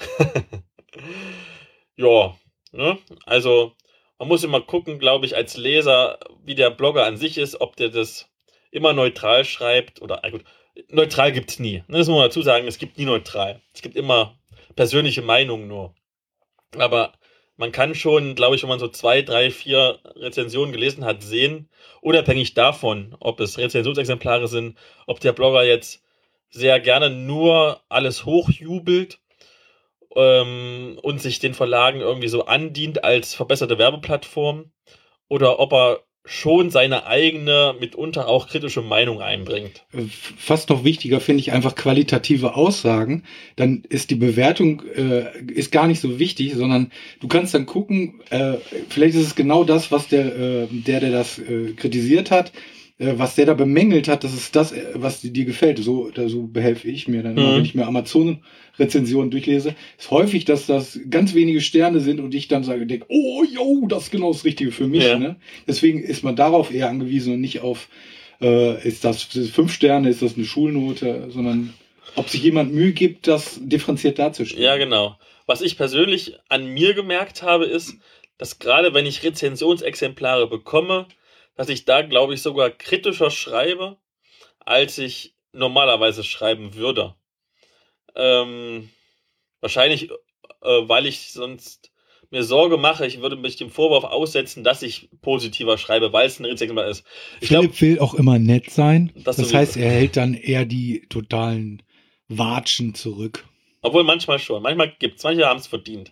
Ja, ne? Also man muss immer gucken, glaube ich, als Leser, wie der Blogger an sich ist, ob der das immer neutral schreibt oder, gut, neutral gibt es nie. Das muss man dazu sagen, es gibt nie neutral. Es gibt immer persönliche Meinungen nur. Aber man kann schon, glaube ich, wenn man so 2, 3, 4 Rezensionen gelesen hat, sehen, unabhängig davon, ob es Rezensionsexemplare sind, ob der Blogger jetzt sehr gerne nur alles hochjubelt und sich den Verlagen irgendwie so andient als verbesserte Werbeplattform oder ob er schon seine eigene, mitunter auch kritische Meinung einbringt. Fast noch wichtiger finde ich einfach qualitative Aussagen. Dann ist die Bewertung ist gar nicht so wichtig, sondern du kannst dann gucken, vielleicht ist es genau das, was der das kritisiert hat, was der da bemängelt hat, das ist das, was dir gefällt. So behelfe ich mir dann immer, wenn ich mir Amazon-Rezensionen durchlese. Ist häufig, dass das ganz wenige Sterne sind und ich dann denke, oh, yo, das ist genau das Richtige für mich. Ja. Ne? Deswegen ist man darauf eher angewiesen und nicht auf, ist das 5 Sterne, ist das eine Schulnote, sondern ob sich jemand Mühe gibt, das differenziert darzustellen. Ja, genau. Was ich persönlich an mir gemerkt habe, ist, dass gerade wenn ich Rezensionsexemplare bekomme, dass ich da, glaube ich, sogar kritischer schreibe, als ich normalerweise schreiben würde. Wahrscheinlich, weil ich sonst mir Sorge mache, ich würde mich dem Vorwurf aussetzen, dass ich positiver schreibe, weil es ein Rezensionsexemplar ist. Philipp will auch immer nett sein. Das heißt, er hält dann eher die totalen Watschen zurück. Obwohl manchmal schon. Manchmal manche haben es verdient.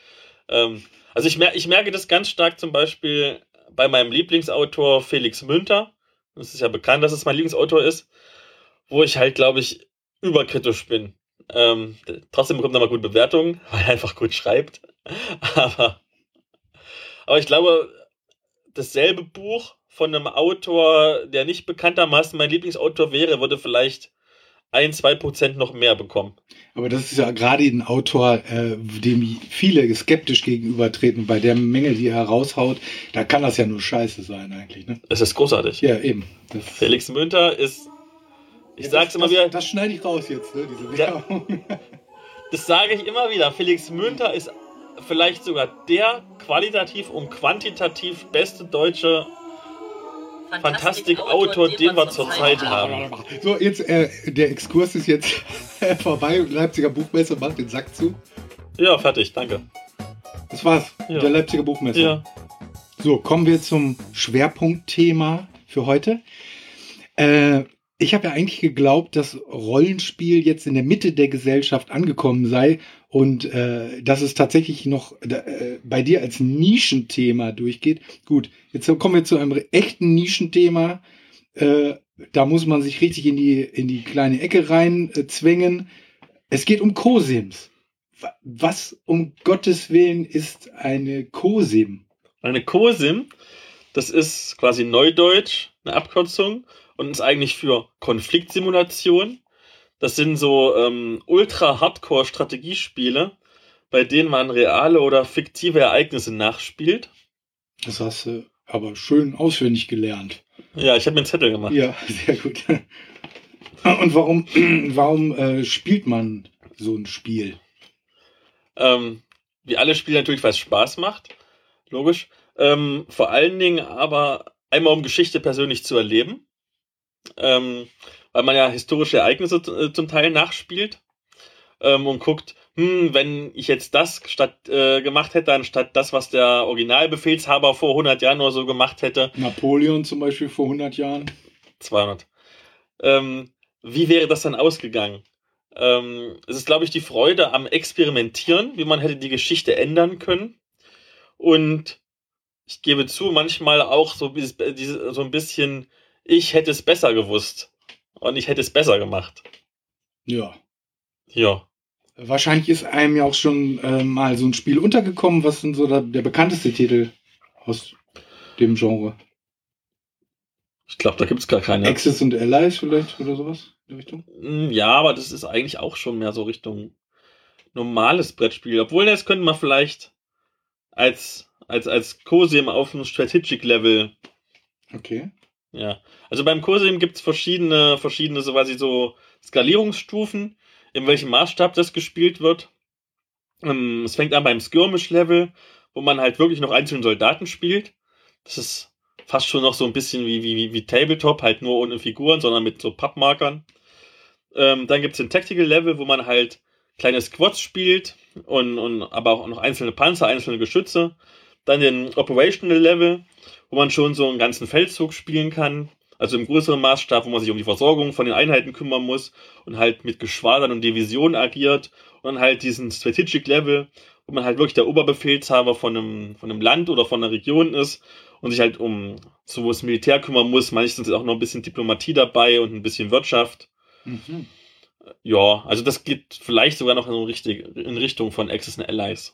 Also ich merke das ganz stark zum Beispiel bei meinem Lieblingsautor Felix Münter. Es ist ja bekannt, dass es mein Lieblingsautor ist, wo ich halt, glaube ich, überkritisch bin. Trotzdem bekommt er mal gute Bewertungen, weil er einfach gut schreibt. Aber ich glaube, dasselbe Buch von einem Autor, der nicht bekanntermaßen mein Lieblingsautor wäre, würde vielleicht 1-2% noch mehr bekommen. Aber das ist ja gerade ein Autor, dem viele skeptisch gegenübertreten. Bei der Menge, die er raushaut, da kann das ja nur Scheiße sein eigentlich. Ne? Es ist großartig. Ja, eben. Felix Münter ist, sag's immer wieder. Das schneide ich raus jetzt, ne, diese Werbung. Das sage ich immer wieder. Felix Münter ist vielleicht sogar der qualitativ und quantitativ beste deutsche Fantastik-Autor, den wir zurzeit haben. So, jetzt, der Exkurs ist jetzt vorbei. Leipziger Buchmesse macht den Sack zu. Ja, fertig, danke. Das war's, ja. Der Leipziger Buchmesse. Ja. So, kommen wir zum Schwerpunktthema für heute. Ich habe ja eigentlich geglaubt, dass Rollenspiel jetzt in der Mitte der Gesellschaft angekommen sei und dass es tatsächlich noch bei dir als Nischenthema durchgeht. Gut, jetzt kommen wir zu einem echten Nischenthema. Da muss man sich richtig in die kleine Ecke rein zwängen. Es geht um Cosims. Was um Gottes Willen ist eine Cosim? Eine Cosim, das ist quasi Neudeutsch, eine Abkürzung. Und ist eigentlich für Konfliktsimulation. Das sind so Ultra-Hardcore-Strategiespiele, bei denen man reale oder fiktive Ereignisse nachspielt. Das hast du aber schön auswendig gelernt. Ja, ich habe mir einen Zettel gemacht. Ja, sehr gut. Und warum spielt man so ein Spiel? Wie alle Spiele natürlich, weil es Spaß macht. Logisch. Vor allen Dingen aber einmal um Geschichte persönlich zu erleben. Weil man ja historische Ereignisse zum Teil nachspielt. Und guckt, wenn ich jetzt das gemacht hätte, anstatt das, was der Originalbefehlshaber vor 100 Jahren oder so gemacht hätte. Napoleon zum Beispiel vor 100 Jahren. 200. Wie wäre das dann ausgegangen? Es ist, glaube ich, die Freude am Experimentieren, wie man hätte die Geschichte ändern können. Und ich gebe zu, manchmal auch so ein bisschen, ich hätte es besser gewusst. Und ich hätte es besser gemacht. Ja. Ja. Wahrscheinlich ist einem ja auch schon mal so ein Spiel untergekommen. Was sind so der bekannteste Titel aus dem Genre? Ich glaube, da gibt es gar keine. Axis und Allies vielleicht oder sowas in der Richtung? Ja, aber das ist eigentlich auch schon mehr so Richtung normales Brettspiel. Obwohl, das könnte man vielleicht als COSIM auf dem Strategic Level. Okay. Ja. Also beim COSIM gibt es verschiedene so quasi so Skalierungsstufen, in welchem Maßstab das gespielt wird. Es fängt an beim Skirmish-Level, wo man halt wirklich noch einzelne Soldaten spielt. Das ist fast schon noch so ein bisschen wie Tabletop, halt nur ohne Figuren, sondern mit so Pappmarkern. Dann gibt es den Tactical Level, wo man halt kleine Squads spielt und aber auch noch einzelne Panzer, einzelne Geschütze. Dann den Operational Level, wo man schon so einen ganzen Feldzug spielen kann. Also im größeren Maßstab, wo man sich um die Versorgung von den Einheiten kümmern muss und halt mit Geschwadern und Divisionen agiert. Und dann halt diesen Strategic Level, wo man halt wirklich der Oberbefehlshaber von einem Land oder von einer Region ist und sich halt um so das Militär kümmern muss. Meistens ist auch noch ein bisschen Diplomatie dabei und ein bisschen Wirtschaft. Mhm. Ja, also das geht vielleicht sogar noch in Richtung von Axis and Allies.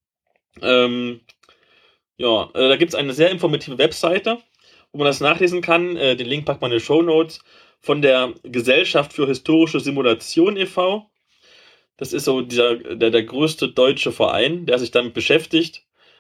Da gibt es eine sehr informative Webseite, wo man das nachlesen kann. Den Link packt man in die Shownotes von der Gesellschaft für historische Simulation e.V. Das ist so der größte deutsche Verein, der sich damit beschäftigt.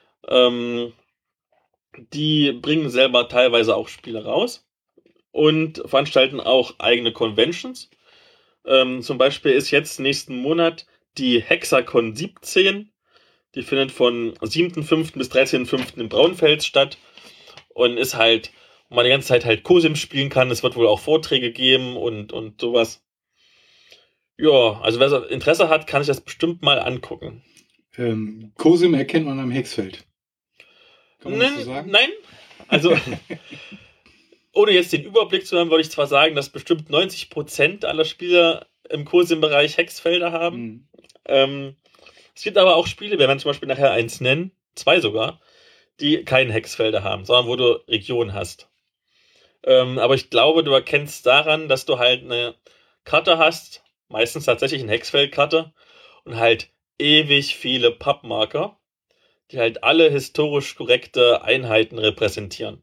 Die bringen selber teilweise auch Spiele raus und veranstalten auch eigene Conventions. Zum Beispiel ist jetzt nächsten Monat die Hexacon 17. Die findet von 7.5. bis 13.5. in Braunfels statt und ist halt, wo man die ganze Zeit halt COSIM spielen kann. Es wird wohl auch Vorträge geben und sowas. Ja, also wer Interesse hat, kann sich das bestimmt mal angucken. COSIM erkennt man am Hexfeld. Kann man das so sagen? Nein, also ohne jetzt den Überblick zu haben, würde ich zwar sagen, dass bestimmt 90% aller Spieler im COSIM-Bereich Hexfelder haben. Es gibt aber auch Spiele, wir werden zum Beispiel nachher eins nennen, 2 sogar, die keine Hexfelder haben, sondern wo du Regionen hast. Aber ich glaube, du erkennst daran, dass du halt eine Karte hast, meistens tatsächlich eine Hexfeldkarte und halt ewig viele Pappmarker, die halt alle historisch korrekte Einheiten repräsentieren.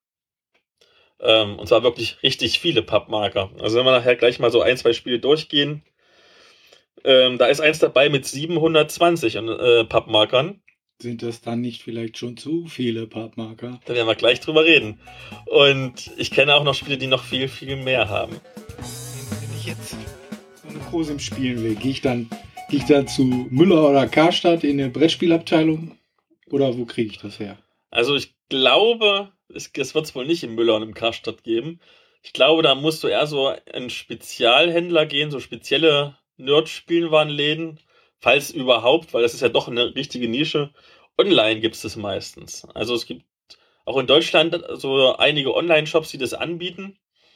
Und zwar wirklich richtig viele Pappmarker. Also wenn wir nachher gleich mal so 1-2 Spiele durchgehen, da ist eins dabei mit 720 Pappmarkern. Sind das dann nicht vielleicht schon zu viele Pappmarker? Da werden wir gleich drüber reden. Und ich kenne auch noch Spiele, die noch viel, viel mehr haben. Wenn ich jetzt so eine COSIM spielen will, gehe ich dann zu Müller oder Karstadt in der Brettspielabteilung? Oder wo kriege ich das her? Also ich glaube, es wird es wohl nicht im Müller und im Karstadt geben. Ich glaube, da musst du eher so einen Spezialhändler gehen, so spezielle Nerd-Spielwarenläden, falls überhaupt, weil das ist ja doch eine richtige Nische. Online gibt es das meistens. Also es gibt auch in Deutschland so einige Online-Shops, die das anbieten,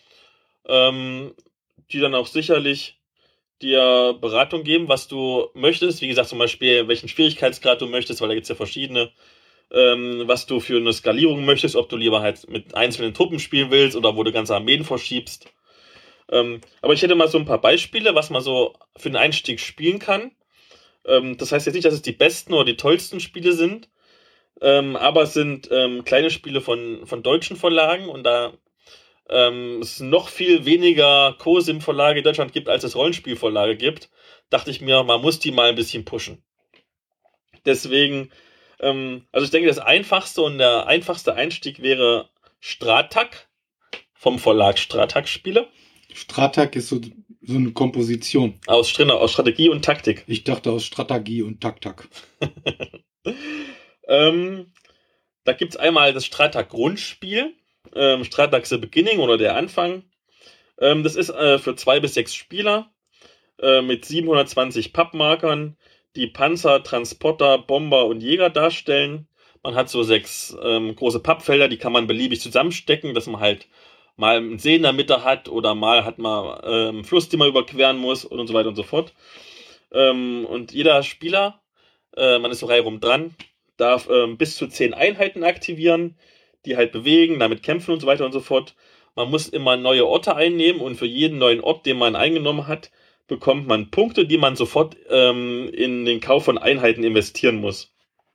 die dann auch sicherlich dir Beratung geben, was du möchtest. Wie gesagt, zum Beispiel, welchen Schwierigkeitsgrad du möchtest, weil da gibt es ja verschiedene. Was du für eine Skalierung möchtest, ob du lieber halt mit einzelnen Truppen spielen willst oder wo du ganze Armeen verschiebst. Aber ich hätte mal so ein paar Beispiele, was man so für den Einstieg spielen kann. Das heißt jetzt nicht, dass es die besten oder die tollsten Spiele sind, aber es sind kleine Spiele von deutschen Verlagen und da es noch viel weniger COSIM-Verlage in Deutschland gibt, als es Rollenspielverlage gibt, dachte ich mir, man muss die mal ein bisschen pushen. Deswegen Also ich denke, das einfachste und der einfachste Einstieg wäre Stratag vom Verlag Stratag Spiele. Stratag ist so eine Komposition. Aus Strategie und Taktik. Ich dachte aus Strategie und Taktak. Da gibt es einmal das Stratag Grundspiel, Stratag The Beginning oder der Anfang. Das ist für 2 bis 6 Spieler mit 720 Pappmarkern, die Panzer, Transporter, Bomber und Jäger darstellen. Man hat so 6 große Pappfelder, die kann man beliebig zusammenstecken, dass man halt mal einen See in der Mitte hat oder mal hat man einen Fluss, den man überqueren muss und so weiter und so fort. Und jeder Spieler, man ist so reihum dran, darf bis zu 10 Einheiten aktivieren, die halt bewegen, damit kämpfen und so weiter und so fort. Man muss immer neue Orte einnehmen und für jeden neuen Ort, den man eingenommen hat, bekommt man Punkte, die man sofort in den Kauf von Einheiten investieren muss.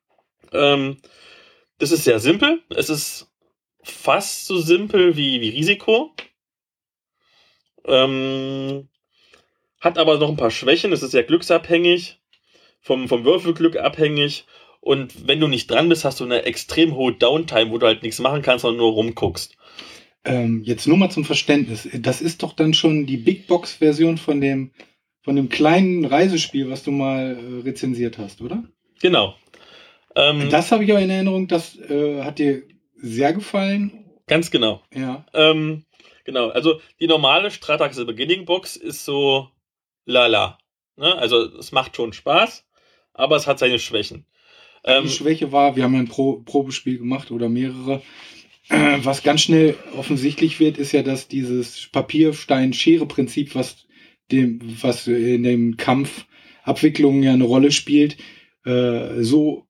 Das ist sehr simpel. Es ist fast so simpel wie Risiko. Hat aber noch ein paar Schwächen. Es ist sehr glücksabhängig, vom Würfelglück abhängig. Und wenn du nicht dran bist, hast du eine extrem hohe Downtime, wo du halt nichts machen kannst, sondern nur rumguckst. Jetzt nur mal zum Verständnis. Das ist doch dann schon die Big Box-Version von dem kleinen Reisespiel, was du mal rezensiert hast, oder? Genau. Das habe ich auch in Erinnerung. Das hat dir sehr gefallen. Ganz genau. Ja. Genau. Also die normale Stratag The Beginning Box ist so lala. Ne? Also es macht schon Spaß, aber es hat seine Schwächen. Die Schwäche war, wir haben ein Probespiel gemacht oder mehrere. Was ganz schnell offensichtlich wird, ist ja, dass dieses Papier-Stein-Schere-Prinzip, was in den Kampfabwicklungen ja eine Rolle spielt, so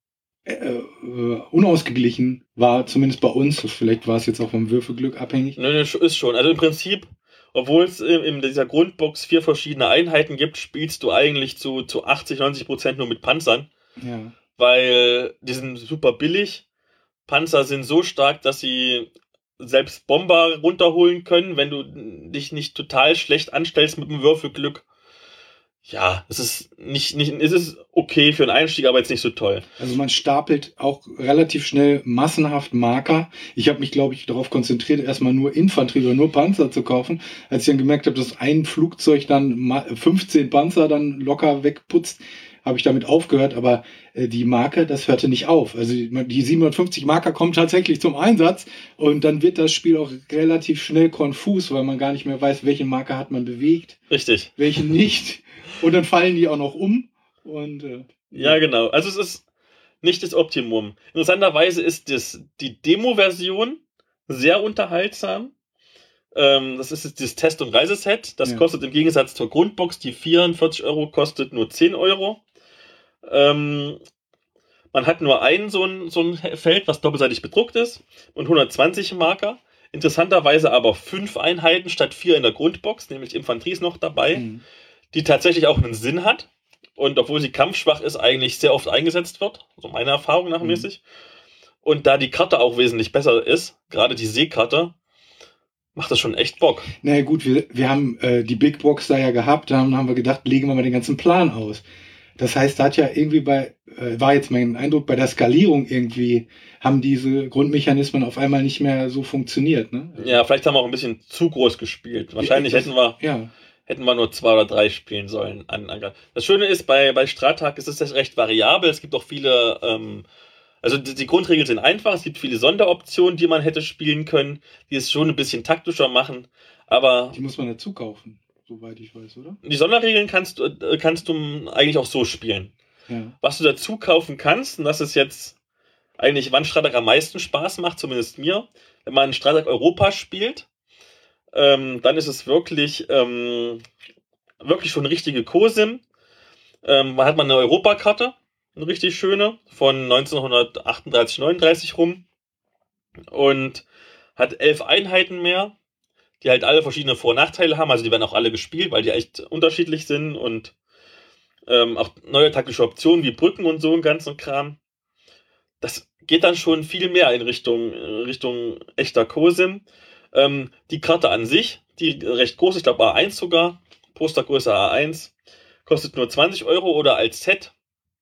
unausgeglichen war, zumindest bei uns. Vielleicht war es jetzt auch vom Würfelglück abhängig. Nein, ist schon. Also im Prinzip, obwohl es in dieser Grundbox 4 verschiedene Einheiten gibt, spielst du eigentlich zu 80-90% nur mit Panzern. Ja. Weil die sind super billig. Panzer sind so stark, dass sie selbst Bomber runterholen können, wenn du dich nicht total schlecht anstellst mit dem Würfelglück. Ja, es ist es ist okay für einen Einstieg, aber jetzt nicht so toll. Also man stapelt auch relativ schnell massenhaft Marker. Ich habe mich, glaube ich, darauf konzentriert, erstmal nur Infanterie oder nur Panzer zu kaufen. Als ich dann gemerkt habe, dass ein Flugzeug dann 15 Panzer dann locker wegputzt, habe ich damit aufgehört, aber die Marke, das hörte nicht auf. Also die 750 Marker kommen tatsächlich zum Einsatz und dann wird das Spiel auch relativ schnell konfus, weil man gar nicht mehr weiß, welche Marke hat man bewegt. Richtig. Welche nicht. Und dann fallen die auch noch um. Und ja, genau. Also es ist nicht das Optimum. Interessanterweise ist die Demo-Version sehr unterhaltsam. Das ist jetzt das Test- und Reiseset. Das kostet im Gegensatz zur Grundbox, die 44 Euro kostet, nur 10 Euro. Man hat nur so ein Feld, was doppelseitig bedruckt ist und 120 Marker. Interessanterweise aber 5 Einheiten statt 4 in der Grundbox, nämlich Infanterie ist noch dabei, die tatsächlich auch einen Sinn hat und obwohl sie kampfschwach ist, eigentlich sehr oft eingesetzt wird, so meiner Erfahrung nach mäßig. Und da die Karte auch wesentlich besser ist, gerade die Seekarte, macht das schon echt Bock. Naja gut, wir haben die Big Box da ja gehabt, dann haben wir gedacht, legen wir mal den ganzen Plan aus. Das heißt, da hat ja irgendwie war jetzt mein Eindruck, bei der Skalierung irgendwie haben diese Grundmechanismen auf einmal nicht mehr so funktioniert. Ne? Ja, vielleicht haben wir auch ein bisschen zu groß gespielt. Wahrscheinlich hätten wir nur 2 oder 3 spielen sollen. Das Schöne ist, bei Stratag ist es recht variabel. Es gibt auch viele, also die Grundregeln sind einfach. Es gibt viele Sonderoptionen, die man hätte spielen können, die es schon ein bisschen taktischer machen. Aber die muss man dazu kaufen, soweit ich weiß, oder? Die Sonderregeln kannst du eigentlich auch so spielen. Ja. Was du dazu kaufen kannst, und das ist jetzt eigentlich, wann Stratag am meisten Spaß macht, zumindest mir, wenn man Stratag Europa spielt, dann ist es wirklich schon eine richtige COSIM. Man hat eine Europakarte, eine richtig schöne, von 1938, 39 rum und hat 11 Einheiten mehr, die halt alle verschiedene Vor- und Nachteile haben, also die werden auch alle gespielt, weil die echt unterschiedlich sind und auch neue taktische Optionen wie Brücken und so ein ganzen Kram. Das geht dann schon viel mehr in Richtung echter COSIM. Die Karte an sich, die recht groß, ich glaube A1 sogar, Postergröße A1, kostet nur 20 Euro oder als Set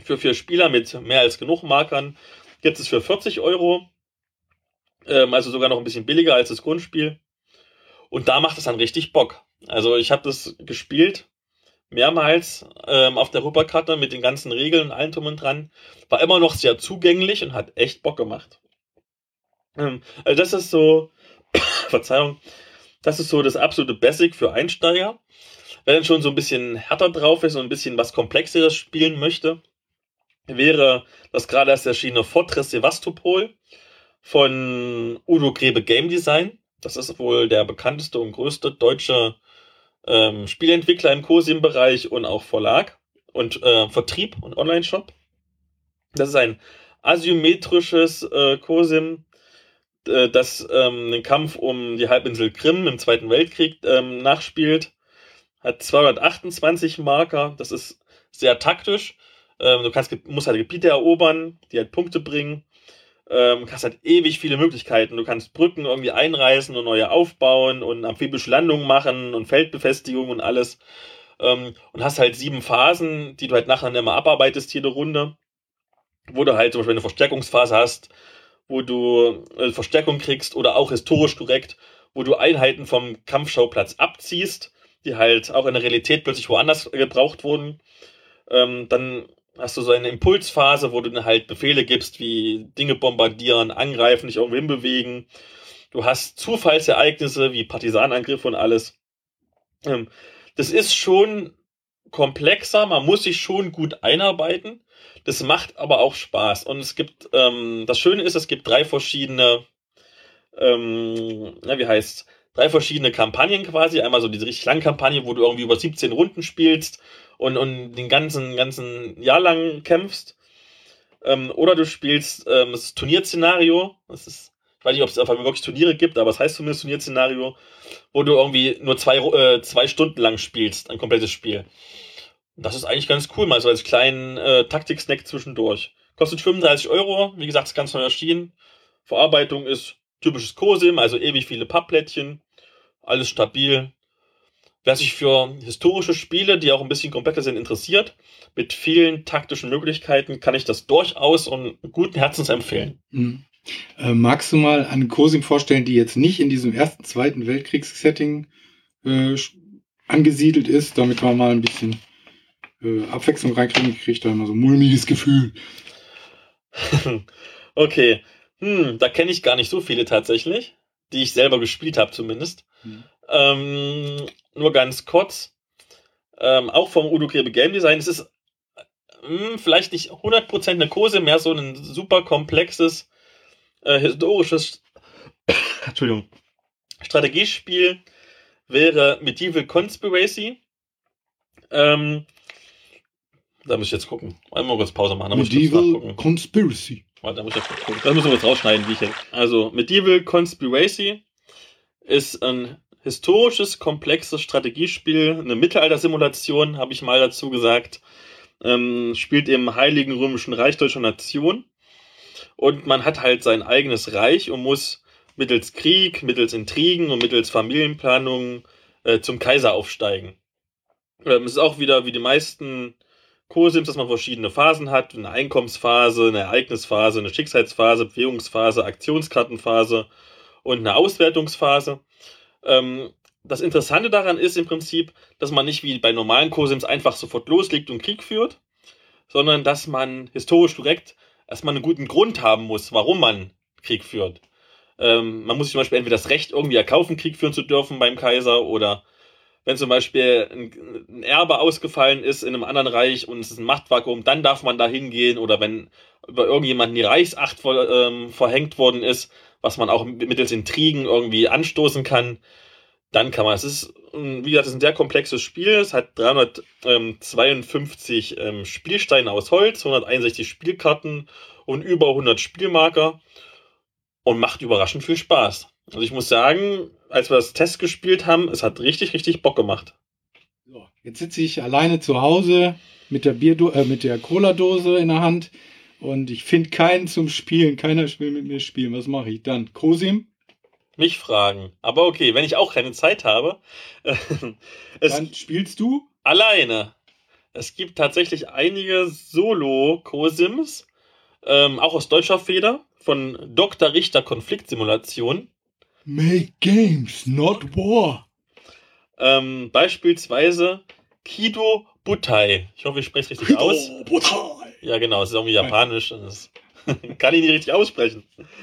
Für 4 Spieler mit mehr als genug Markern gibt es für 40 Euro. Also sogar noch ein bisschen billiger als das Grundspiel. Und da macht es dann richtig Bock. Also ich habe das gespielt mehrmals auf der Rupperkarte mit den ganzen Regeln und allem drum und dran. War immer noch sehr zugänglich und hat echt Bock gemacht. Also das ist so, Verzeihung, das ist so das absolute Basic für Einsteiger. Wer dann schon so ein bisschen härter drauf ist und ein bisschen was Komplexeres spielen möchte, wäre das gerade erst erschienene Fortress Sevastopol von Udo Grebe Game Design. Das ist wohl der bekannteste und größte deutsche Spieleentwickler im COSIM-Bereich und auch Verlag und Vertrieb und Online-Shop. Das ist ein asymmetrisches COSIM, das den Kampf um die Halbinsel Krim im Zweiten Weltkrieg nachspielt. Hat 228 Marker. Das ist sehr taktisch. Musst halt Gebiete erobern, die halt Punkte bringen. Hast halt ewig viele Möglichkeiten. Du kannst Brücken irgendwie einreißen und neue aufbauen und amphibische Landungen machen und Feldbefestigung und alles. Und hast halt 7 Phasen, die du halt nacheinander immer abarbeitest, jede Runde. Wo du halt zum Beispiel eine Verstärkungsphase hast, wo du Verstärkung kriegst oder auch historisch korrekt, wo du Einheiten vom Kampfschauplatz abziehst, die halt auch in der Realität plötzlich woanders gebraucht wurden. Dann hast du so eine Impulsphase, wo du dann halt Befehle gibst, wie Dinge bombardieren, angreifen, dich irgendwo hinbewegen. Du hast Zufallsereignisse wie Partisanenangriffe und alles. Das ist schon komplexer, man muss sich schon gut einarbeiten. Das macht aber auch Spaß. Und es gibt, das Schöne ist, es gibt 3 verschiedene, 3 verschiedene Kampagnen quasi. Einmal so diese richtig lange Kampagne, wo du irgendwie über 17 Runden spielst und den ganzen Jahr lang kämpfst. Oder du spielst das Turnierszenario. Ich weiß nicht, ob es einfach wirklich Turniere gibt, aber es heißt zumindest Turnierszenario, wo du irgendwie nur 2 Stunden lang spielst, ein komplettes Spiel. Das ist eigentlich ganz cool, mal so als kleinen Taktik-Snack zwischendurch. Kostet 35 Euro, wie gesagt, ist ganz neu erschienen. Verarbeitung ist typisches COSIM, also ewig viele Pappplättchen. Alles stabil. Wer sich für historische Spiele, die auch ein bisschen komplexer sind, interessiert, mit vielen taktischen Möglichkeiten, kann ich das durchaus und guten Herzens empfehlen. Magst du mal eine COSIM vorstellen, die jetzt nicht in diesem Ersten, Zweiten Weltkriegs-Setting angesiedelt ist, damit wir mal ein bisschen Abwechslung reinkriegen? Ich kriege da immer so ein mulmiges Gefühl. Okay. Da kenne ich gar nicht so viele tatsächlich, die ich selber gespielt habe zumindest. Nur ganz kurz. Auch vom Udo Grebe Game Design. Es ist vielleicht nicht 100% eine COSIM, mehr so ein super komplexes historisches Entschuldigung, Strategiespiel wäre Medieval Conspiracy. Da muss ich jetzt gucken. Einmal kurz Pause machen. Da muss Medieval Conspiracy. Warte, da muss ich jetzt gucken. Das müssen wir jetzt rausschneiden, wie ich jetzt. Also, Medieval Conspiracy ist ein historisches, komplexes Strategiespiel, eine Mittelalter-Simulation, habe ich mal dazu gesagt. Spielt im Heiligen Römischen Reich Deutscher Nation. Und man hat halt sein eigenes Reich und muss mittels Krieg, mittels Intrigen und mittels Familienplanung zum Kaiser aufsteigen. Es ist auch wieder wie die meisten COSIMs, dass man verschiedene Phasen hat. Eine Einkommensphase, eine Ereignisphase, eine Schicksalsphase, Bewegungsphase, Aktionskartenphase und eine Auswertungsphase. Das Interessante daran ist im Prinzip, dass man nicht wie bei normalen COSIMs einfach sofort loslegt und Krieg führt, sondern dass man historisch korrekt erstmal einen guten Grund haben muss, warum man Krieg führt. Man muss sich zum Beispiel entweder das Recht irgendwie erkaufen, Krieg führen zu dürfen beim Kaiser, oder wenn zum Beispiel ein Erbe ausgefallen ist in einem anderen Reich und es ist ein Machtvakuum, dann darf man da hingehen, oder wenn über irgendjemanden die Reichsacht verhängt worden ist, was man auch mittels Intrigen irgendwie anstoßen kann, dann kann man. Es ist, wie gesagt, es ist ein sehr komplexes Spiel. Es hat 352 Spielsteine aus Holz, 161 Spielkarten und über 100 Spielmarker und macht überraschend viel Spaß. Also ich muss sagen, als wir das Test gespielt haben, es hat richtig, richtig Bock gemacht. So, jetzt sitze ich alleine zu Hause mit der Cola-Dose in der Hand und ich finde keinen zum Spielen. Keiner will mit mir spielen. Was mache ich dann? COSIM? Mich fragen. Aber okay, wenn ich auch keine Zeit habe. Dann spielst du? Alleine. Es gibt tatsächlich einige Solo-Co-Sims, auch aus deutscher Feder, von Dr. Richter Konfliktsimulation. Make games, not war. Beispielsweise Kido Butai. Ich hoffe, ich spreche es richtig aus. Butai. Ja, genau, es ist irgendwie japanisch. Das kann ich nicht richtig aussprechen.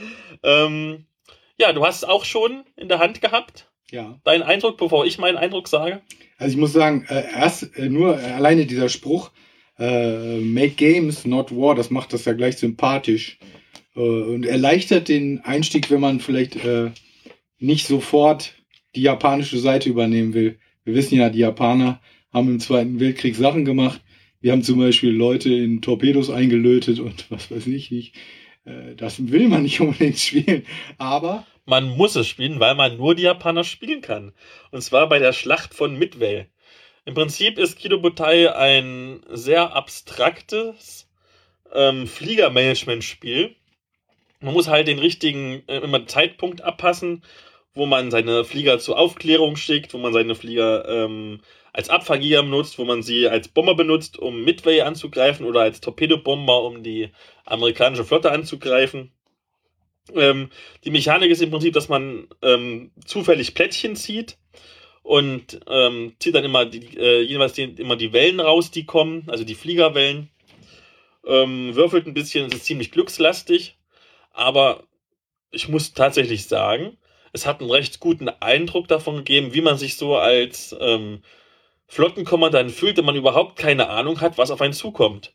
Ja, du hast es auch schon in der Hand gehabt. Ja. Dein Eindruck, bevor ich meinen Eindruck sage? Also ich muss sagen, nur alleine dieser Spruch, Make games, not war, das macht das ja gleich sympathisch. Und erleichtert den Einstieg, wenn man vielleicht nicht sofort die japanische Seite übernehmen will. Wir wissen ja, die Japaner haben im Zweiten Weltkrieg Sachen gemacht. Wir haben zum Beispiel Leute in Torpedos eingelötet und was weiß ich nicht. Das will man nicht unbedingt spielen. Aber man muss es spielen, weil man nur die Japaner spielen kann. Und zwar bei der Schlacht von Midway. Im Prinzip ist Kido Butai ein sehr abstraktes Fliegermanagement-Spiel. Man muss halt den richtigen immer Zeitpunkt abpassen, wo man seine Flieger zur Aufklärung schickt, wo man seine Flieger als Abfangjäger benutzt, wo man sie als Bomber benutzt, um Midway anzugreifen oder als Torpedobomber, um die amerikanische Flotte anzugreifen. Die Mechanik ist im Prinzip, dass man zufällig Plättchen zieht und zieht dann immer jeweils immer die Wellen raus, die kommen, also die Fliegerwellen. Würfelt ein bisschen, es ist ziemlich glückslastig, aber ich muss tatsächlich sagen, es hat einen recht guten Eindruck davon gegeben, wie man sich so als Flottenkommandant fühlt, wenn man überhaupt keine Ahnung hat, was auf einen zukommt.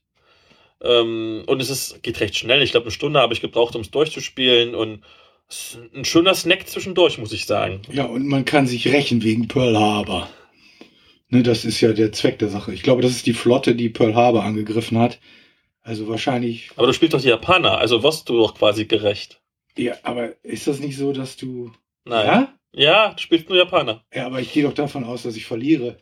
Und geht recht schnell. Ich glaube, eine Stunde habe ich gebraucht, um es durchzuspielen. Und es ist ein schöner Snack zwischendurch, muss ich sagen. ja, und man kann sich rächen wegen Pearl Harbor. Ne, das ist ja der Zweck der Sache. Ich glaube, das ist die Flotte, die Pearl Harbor angegriffen hat. Also wahrscheinlich. Aber du spielst doch die Japaner, also wirst du doch quasi gerecht. Ja, aber ist das nicht so, dass du. Nein. Ja? Ja, du spielst nur Japaner. Ja, aber ich gehe doch davon aus, dass ich verliere.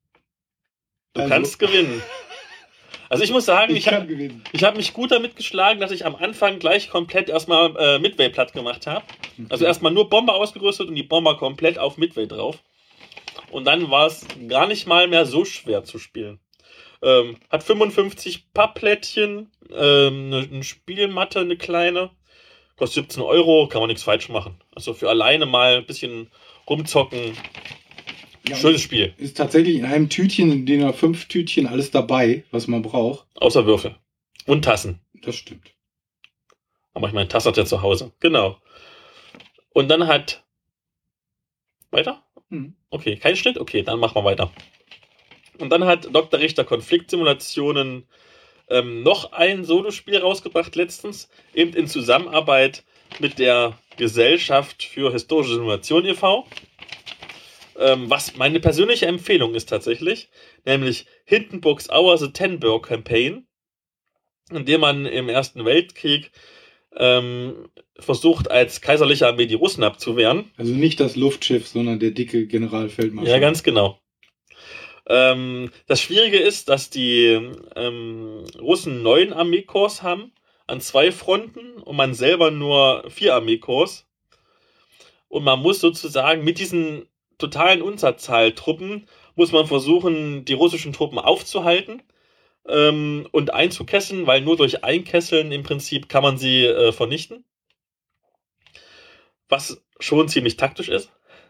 Du kannst gewinnen. Also ich muss sagen, ich kann gewinnen. habe mich gut damit geschlagen, dass ich am Anfang gleich komplett erstmal Midway platt gemacht habe. Also erstmal nur Bomber ausgerüstet und die Bomber komplett auf Midway drauf. Und dann war es gar nicht mal mehr so schwer zu spielen. Hat 55 Pappplättchen, eine Spielmatte, eine kleine. Kostet 17 €, kann man nichts falsch machen. Also für alleine mal ein bisschen rumzocken. Ja, schönes Spiel. Ist tatsächlich in einem Tütchen, in den 5 Tütchen alles dabei, was man braucht. Außer Würfel. Und Tassen. Das stimmt. Aber ich meine, Tasse hat er zu Hause. Genau. Und dann hat... Weiter? Okay, kein Schnitt? Okay, dann machen wir weiter. Und dann hat Dr. Richter Konfliktsimulationen noch ein Solospiel rausgebracht letztens, eben in Zusammenarbeit mit der Gesellschaft für historische Simulation e.V., was meine persönliche Empfehlung ist tatsächlich, nämlich Hindenburgs Hour The Tannenberg Campaign, in dem man im Ersten Weltkrieg versucht, als kaiserliche Armee die Russen abzuwehren. Also nicht das Luftschiff, sondern der dicke Generalfeldmarschall. Ja, ganz genau. Das Schwierige ist, dass die Russen 9 Armeekorps haben, an 2 Fronten, und man selber nur 4 Armeekorps. Und man muss sozusagen mit diesen totalen Unterzahltruppen, muss man versuchen, die russischen Truppen aufzuhalten und einzukesseln, weil nur durch Einkesseln im Prinzip kann man sie vernichten. Was schon ziemlich taktisch ist.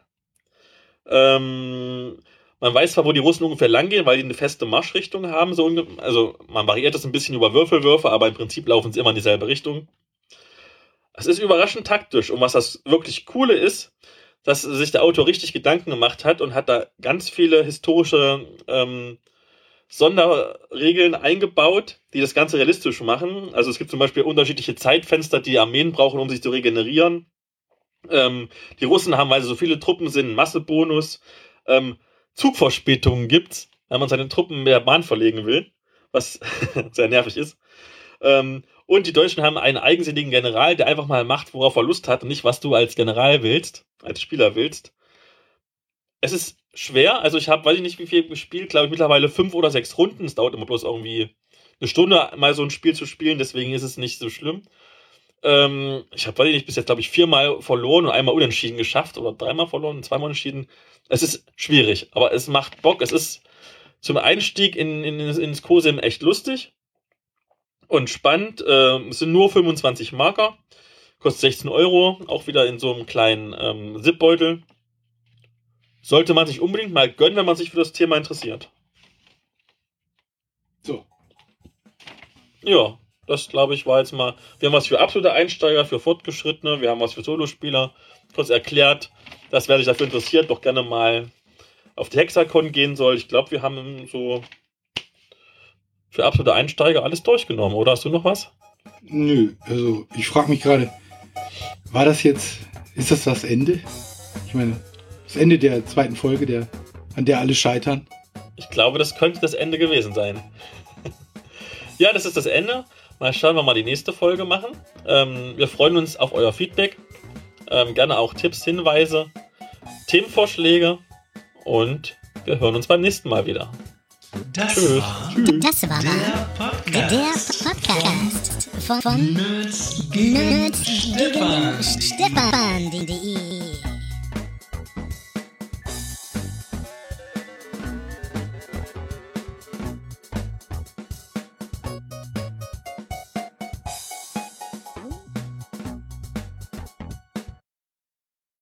Man weiß zwar, wo die Russen ungefähr lang gehen, weil die eine feste Marschrichtung haben. Also man variiert das ein bisschen über Würfelwürfe, aber im Prinzip laufen sie immer in dieselbe Richtung. Es ist überraschend taktisch. Und was das wirklich Coole ist, dass sich der Autor richtig Gedanken gemacht hat und hat da ganz viele historische Sonderregeln eingebaut, die das Ganze realistisch machen. Also es gibt zum Beispiel unterschiedliche Zeitfenster, die Armeen brauchen, um sich zu regenerieren. Die Russen haben, weil sie so viele Truppen sind, einen Massebonus. Zugverspätungen gibt's, wenn man seine Truppen mit der Bahn verlegen will, was sehr nervig ist. Und die Deutschen haben einen eigensinnigen General, der einfach mal macht, worauf er Lust hat und nicht, was du als General willst, als Spieler willst. Es ist schwer, also ich habe, weiß ich nicht, wie viel gespielt, glaube ich mittlerweile 5 oder 6 Runden. Es dauert immer bloß irgendwie eine Stunde, mal so ein Spiel zu spielen, deswegen ist es nicht so schlimm. Ich habe, weiß ich nicht, bis jetzt, glaube ich, 4-mal verloren und einmal unentschieden geschafft oder 3-mal verloren und 2-mal unentschieden. Es ist schwierig, aber es macht Bock. Es ist zum Einstieg ins COSIM echt lustig und spannend. Es sind nur 25 Marker, kostet 16 Euro, auch wieder in so einem kleinen Zipbeutel. Sollte man sich unbedingt mal gönnen, wenn man sich für das Thema interessiert. So. Ja, das glaube ich war jetzt mal. Wir haben was für absolute Einsteiger, für Fortgeschrittene, wir haben was für Solospieler. Kurz erklärt, dass wer sich dafür interessiert, doch gerne mal auf die Hexacon gehen soll. Ich glaube, wir haben so für absolute Einsteiger alles durchgenommen. Oder hast du noch was? Nö, also ich frage mich gerade, ist das das Ende? Ich meine, das Ende der zweiten Folge, an der alle scheitern? Ich glaube, das könnte das Ende gewesen sein. Ja, das ist das Ende. Mal schauen, wir mal die nächste Folge machen. Wir freuen uns auf euer Feedback. Gerne auch Tipps, Hinweise, Themenvorschläge und wir hören uns beim nächsten Mal wieder. Das Tschüss. war der Podcast von Nerds gegen Stefan.de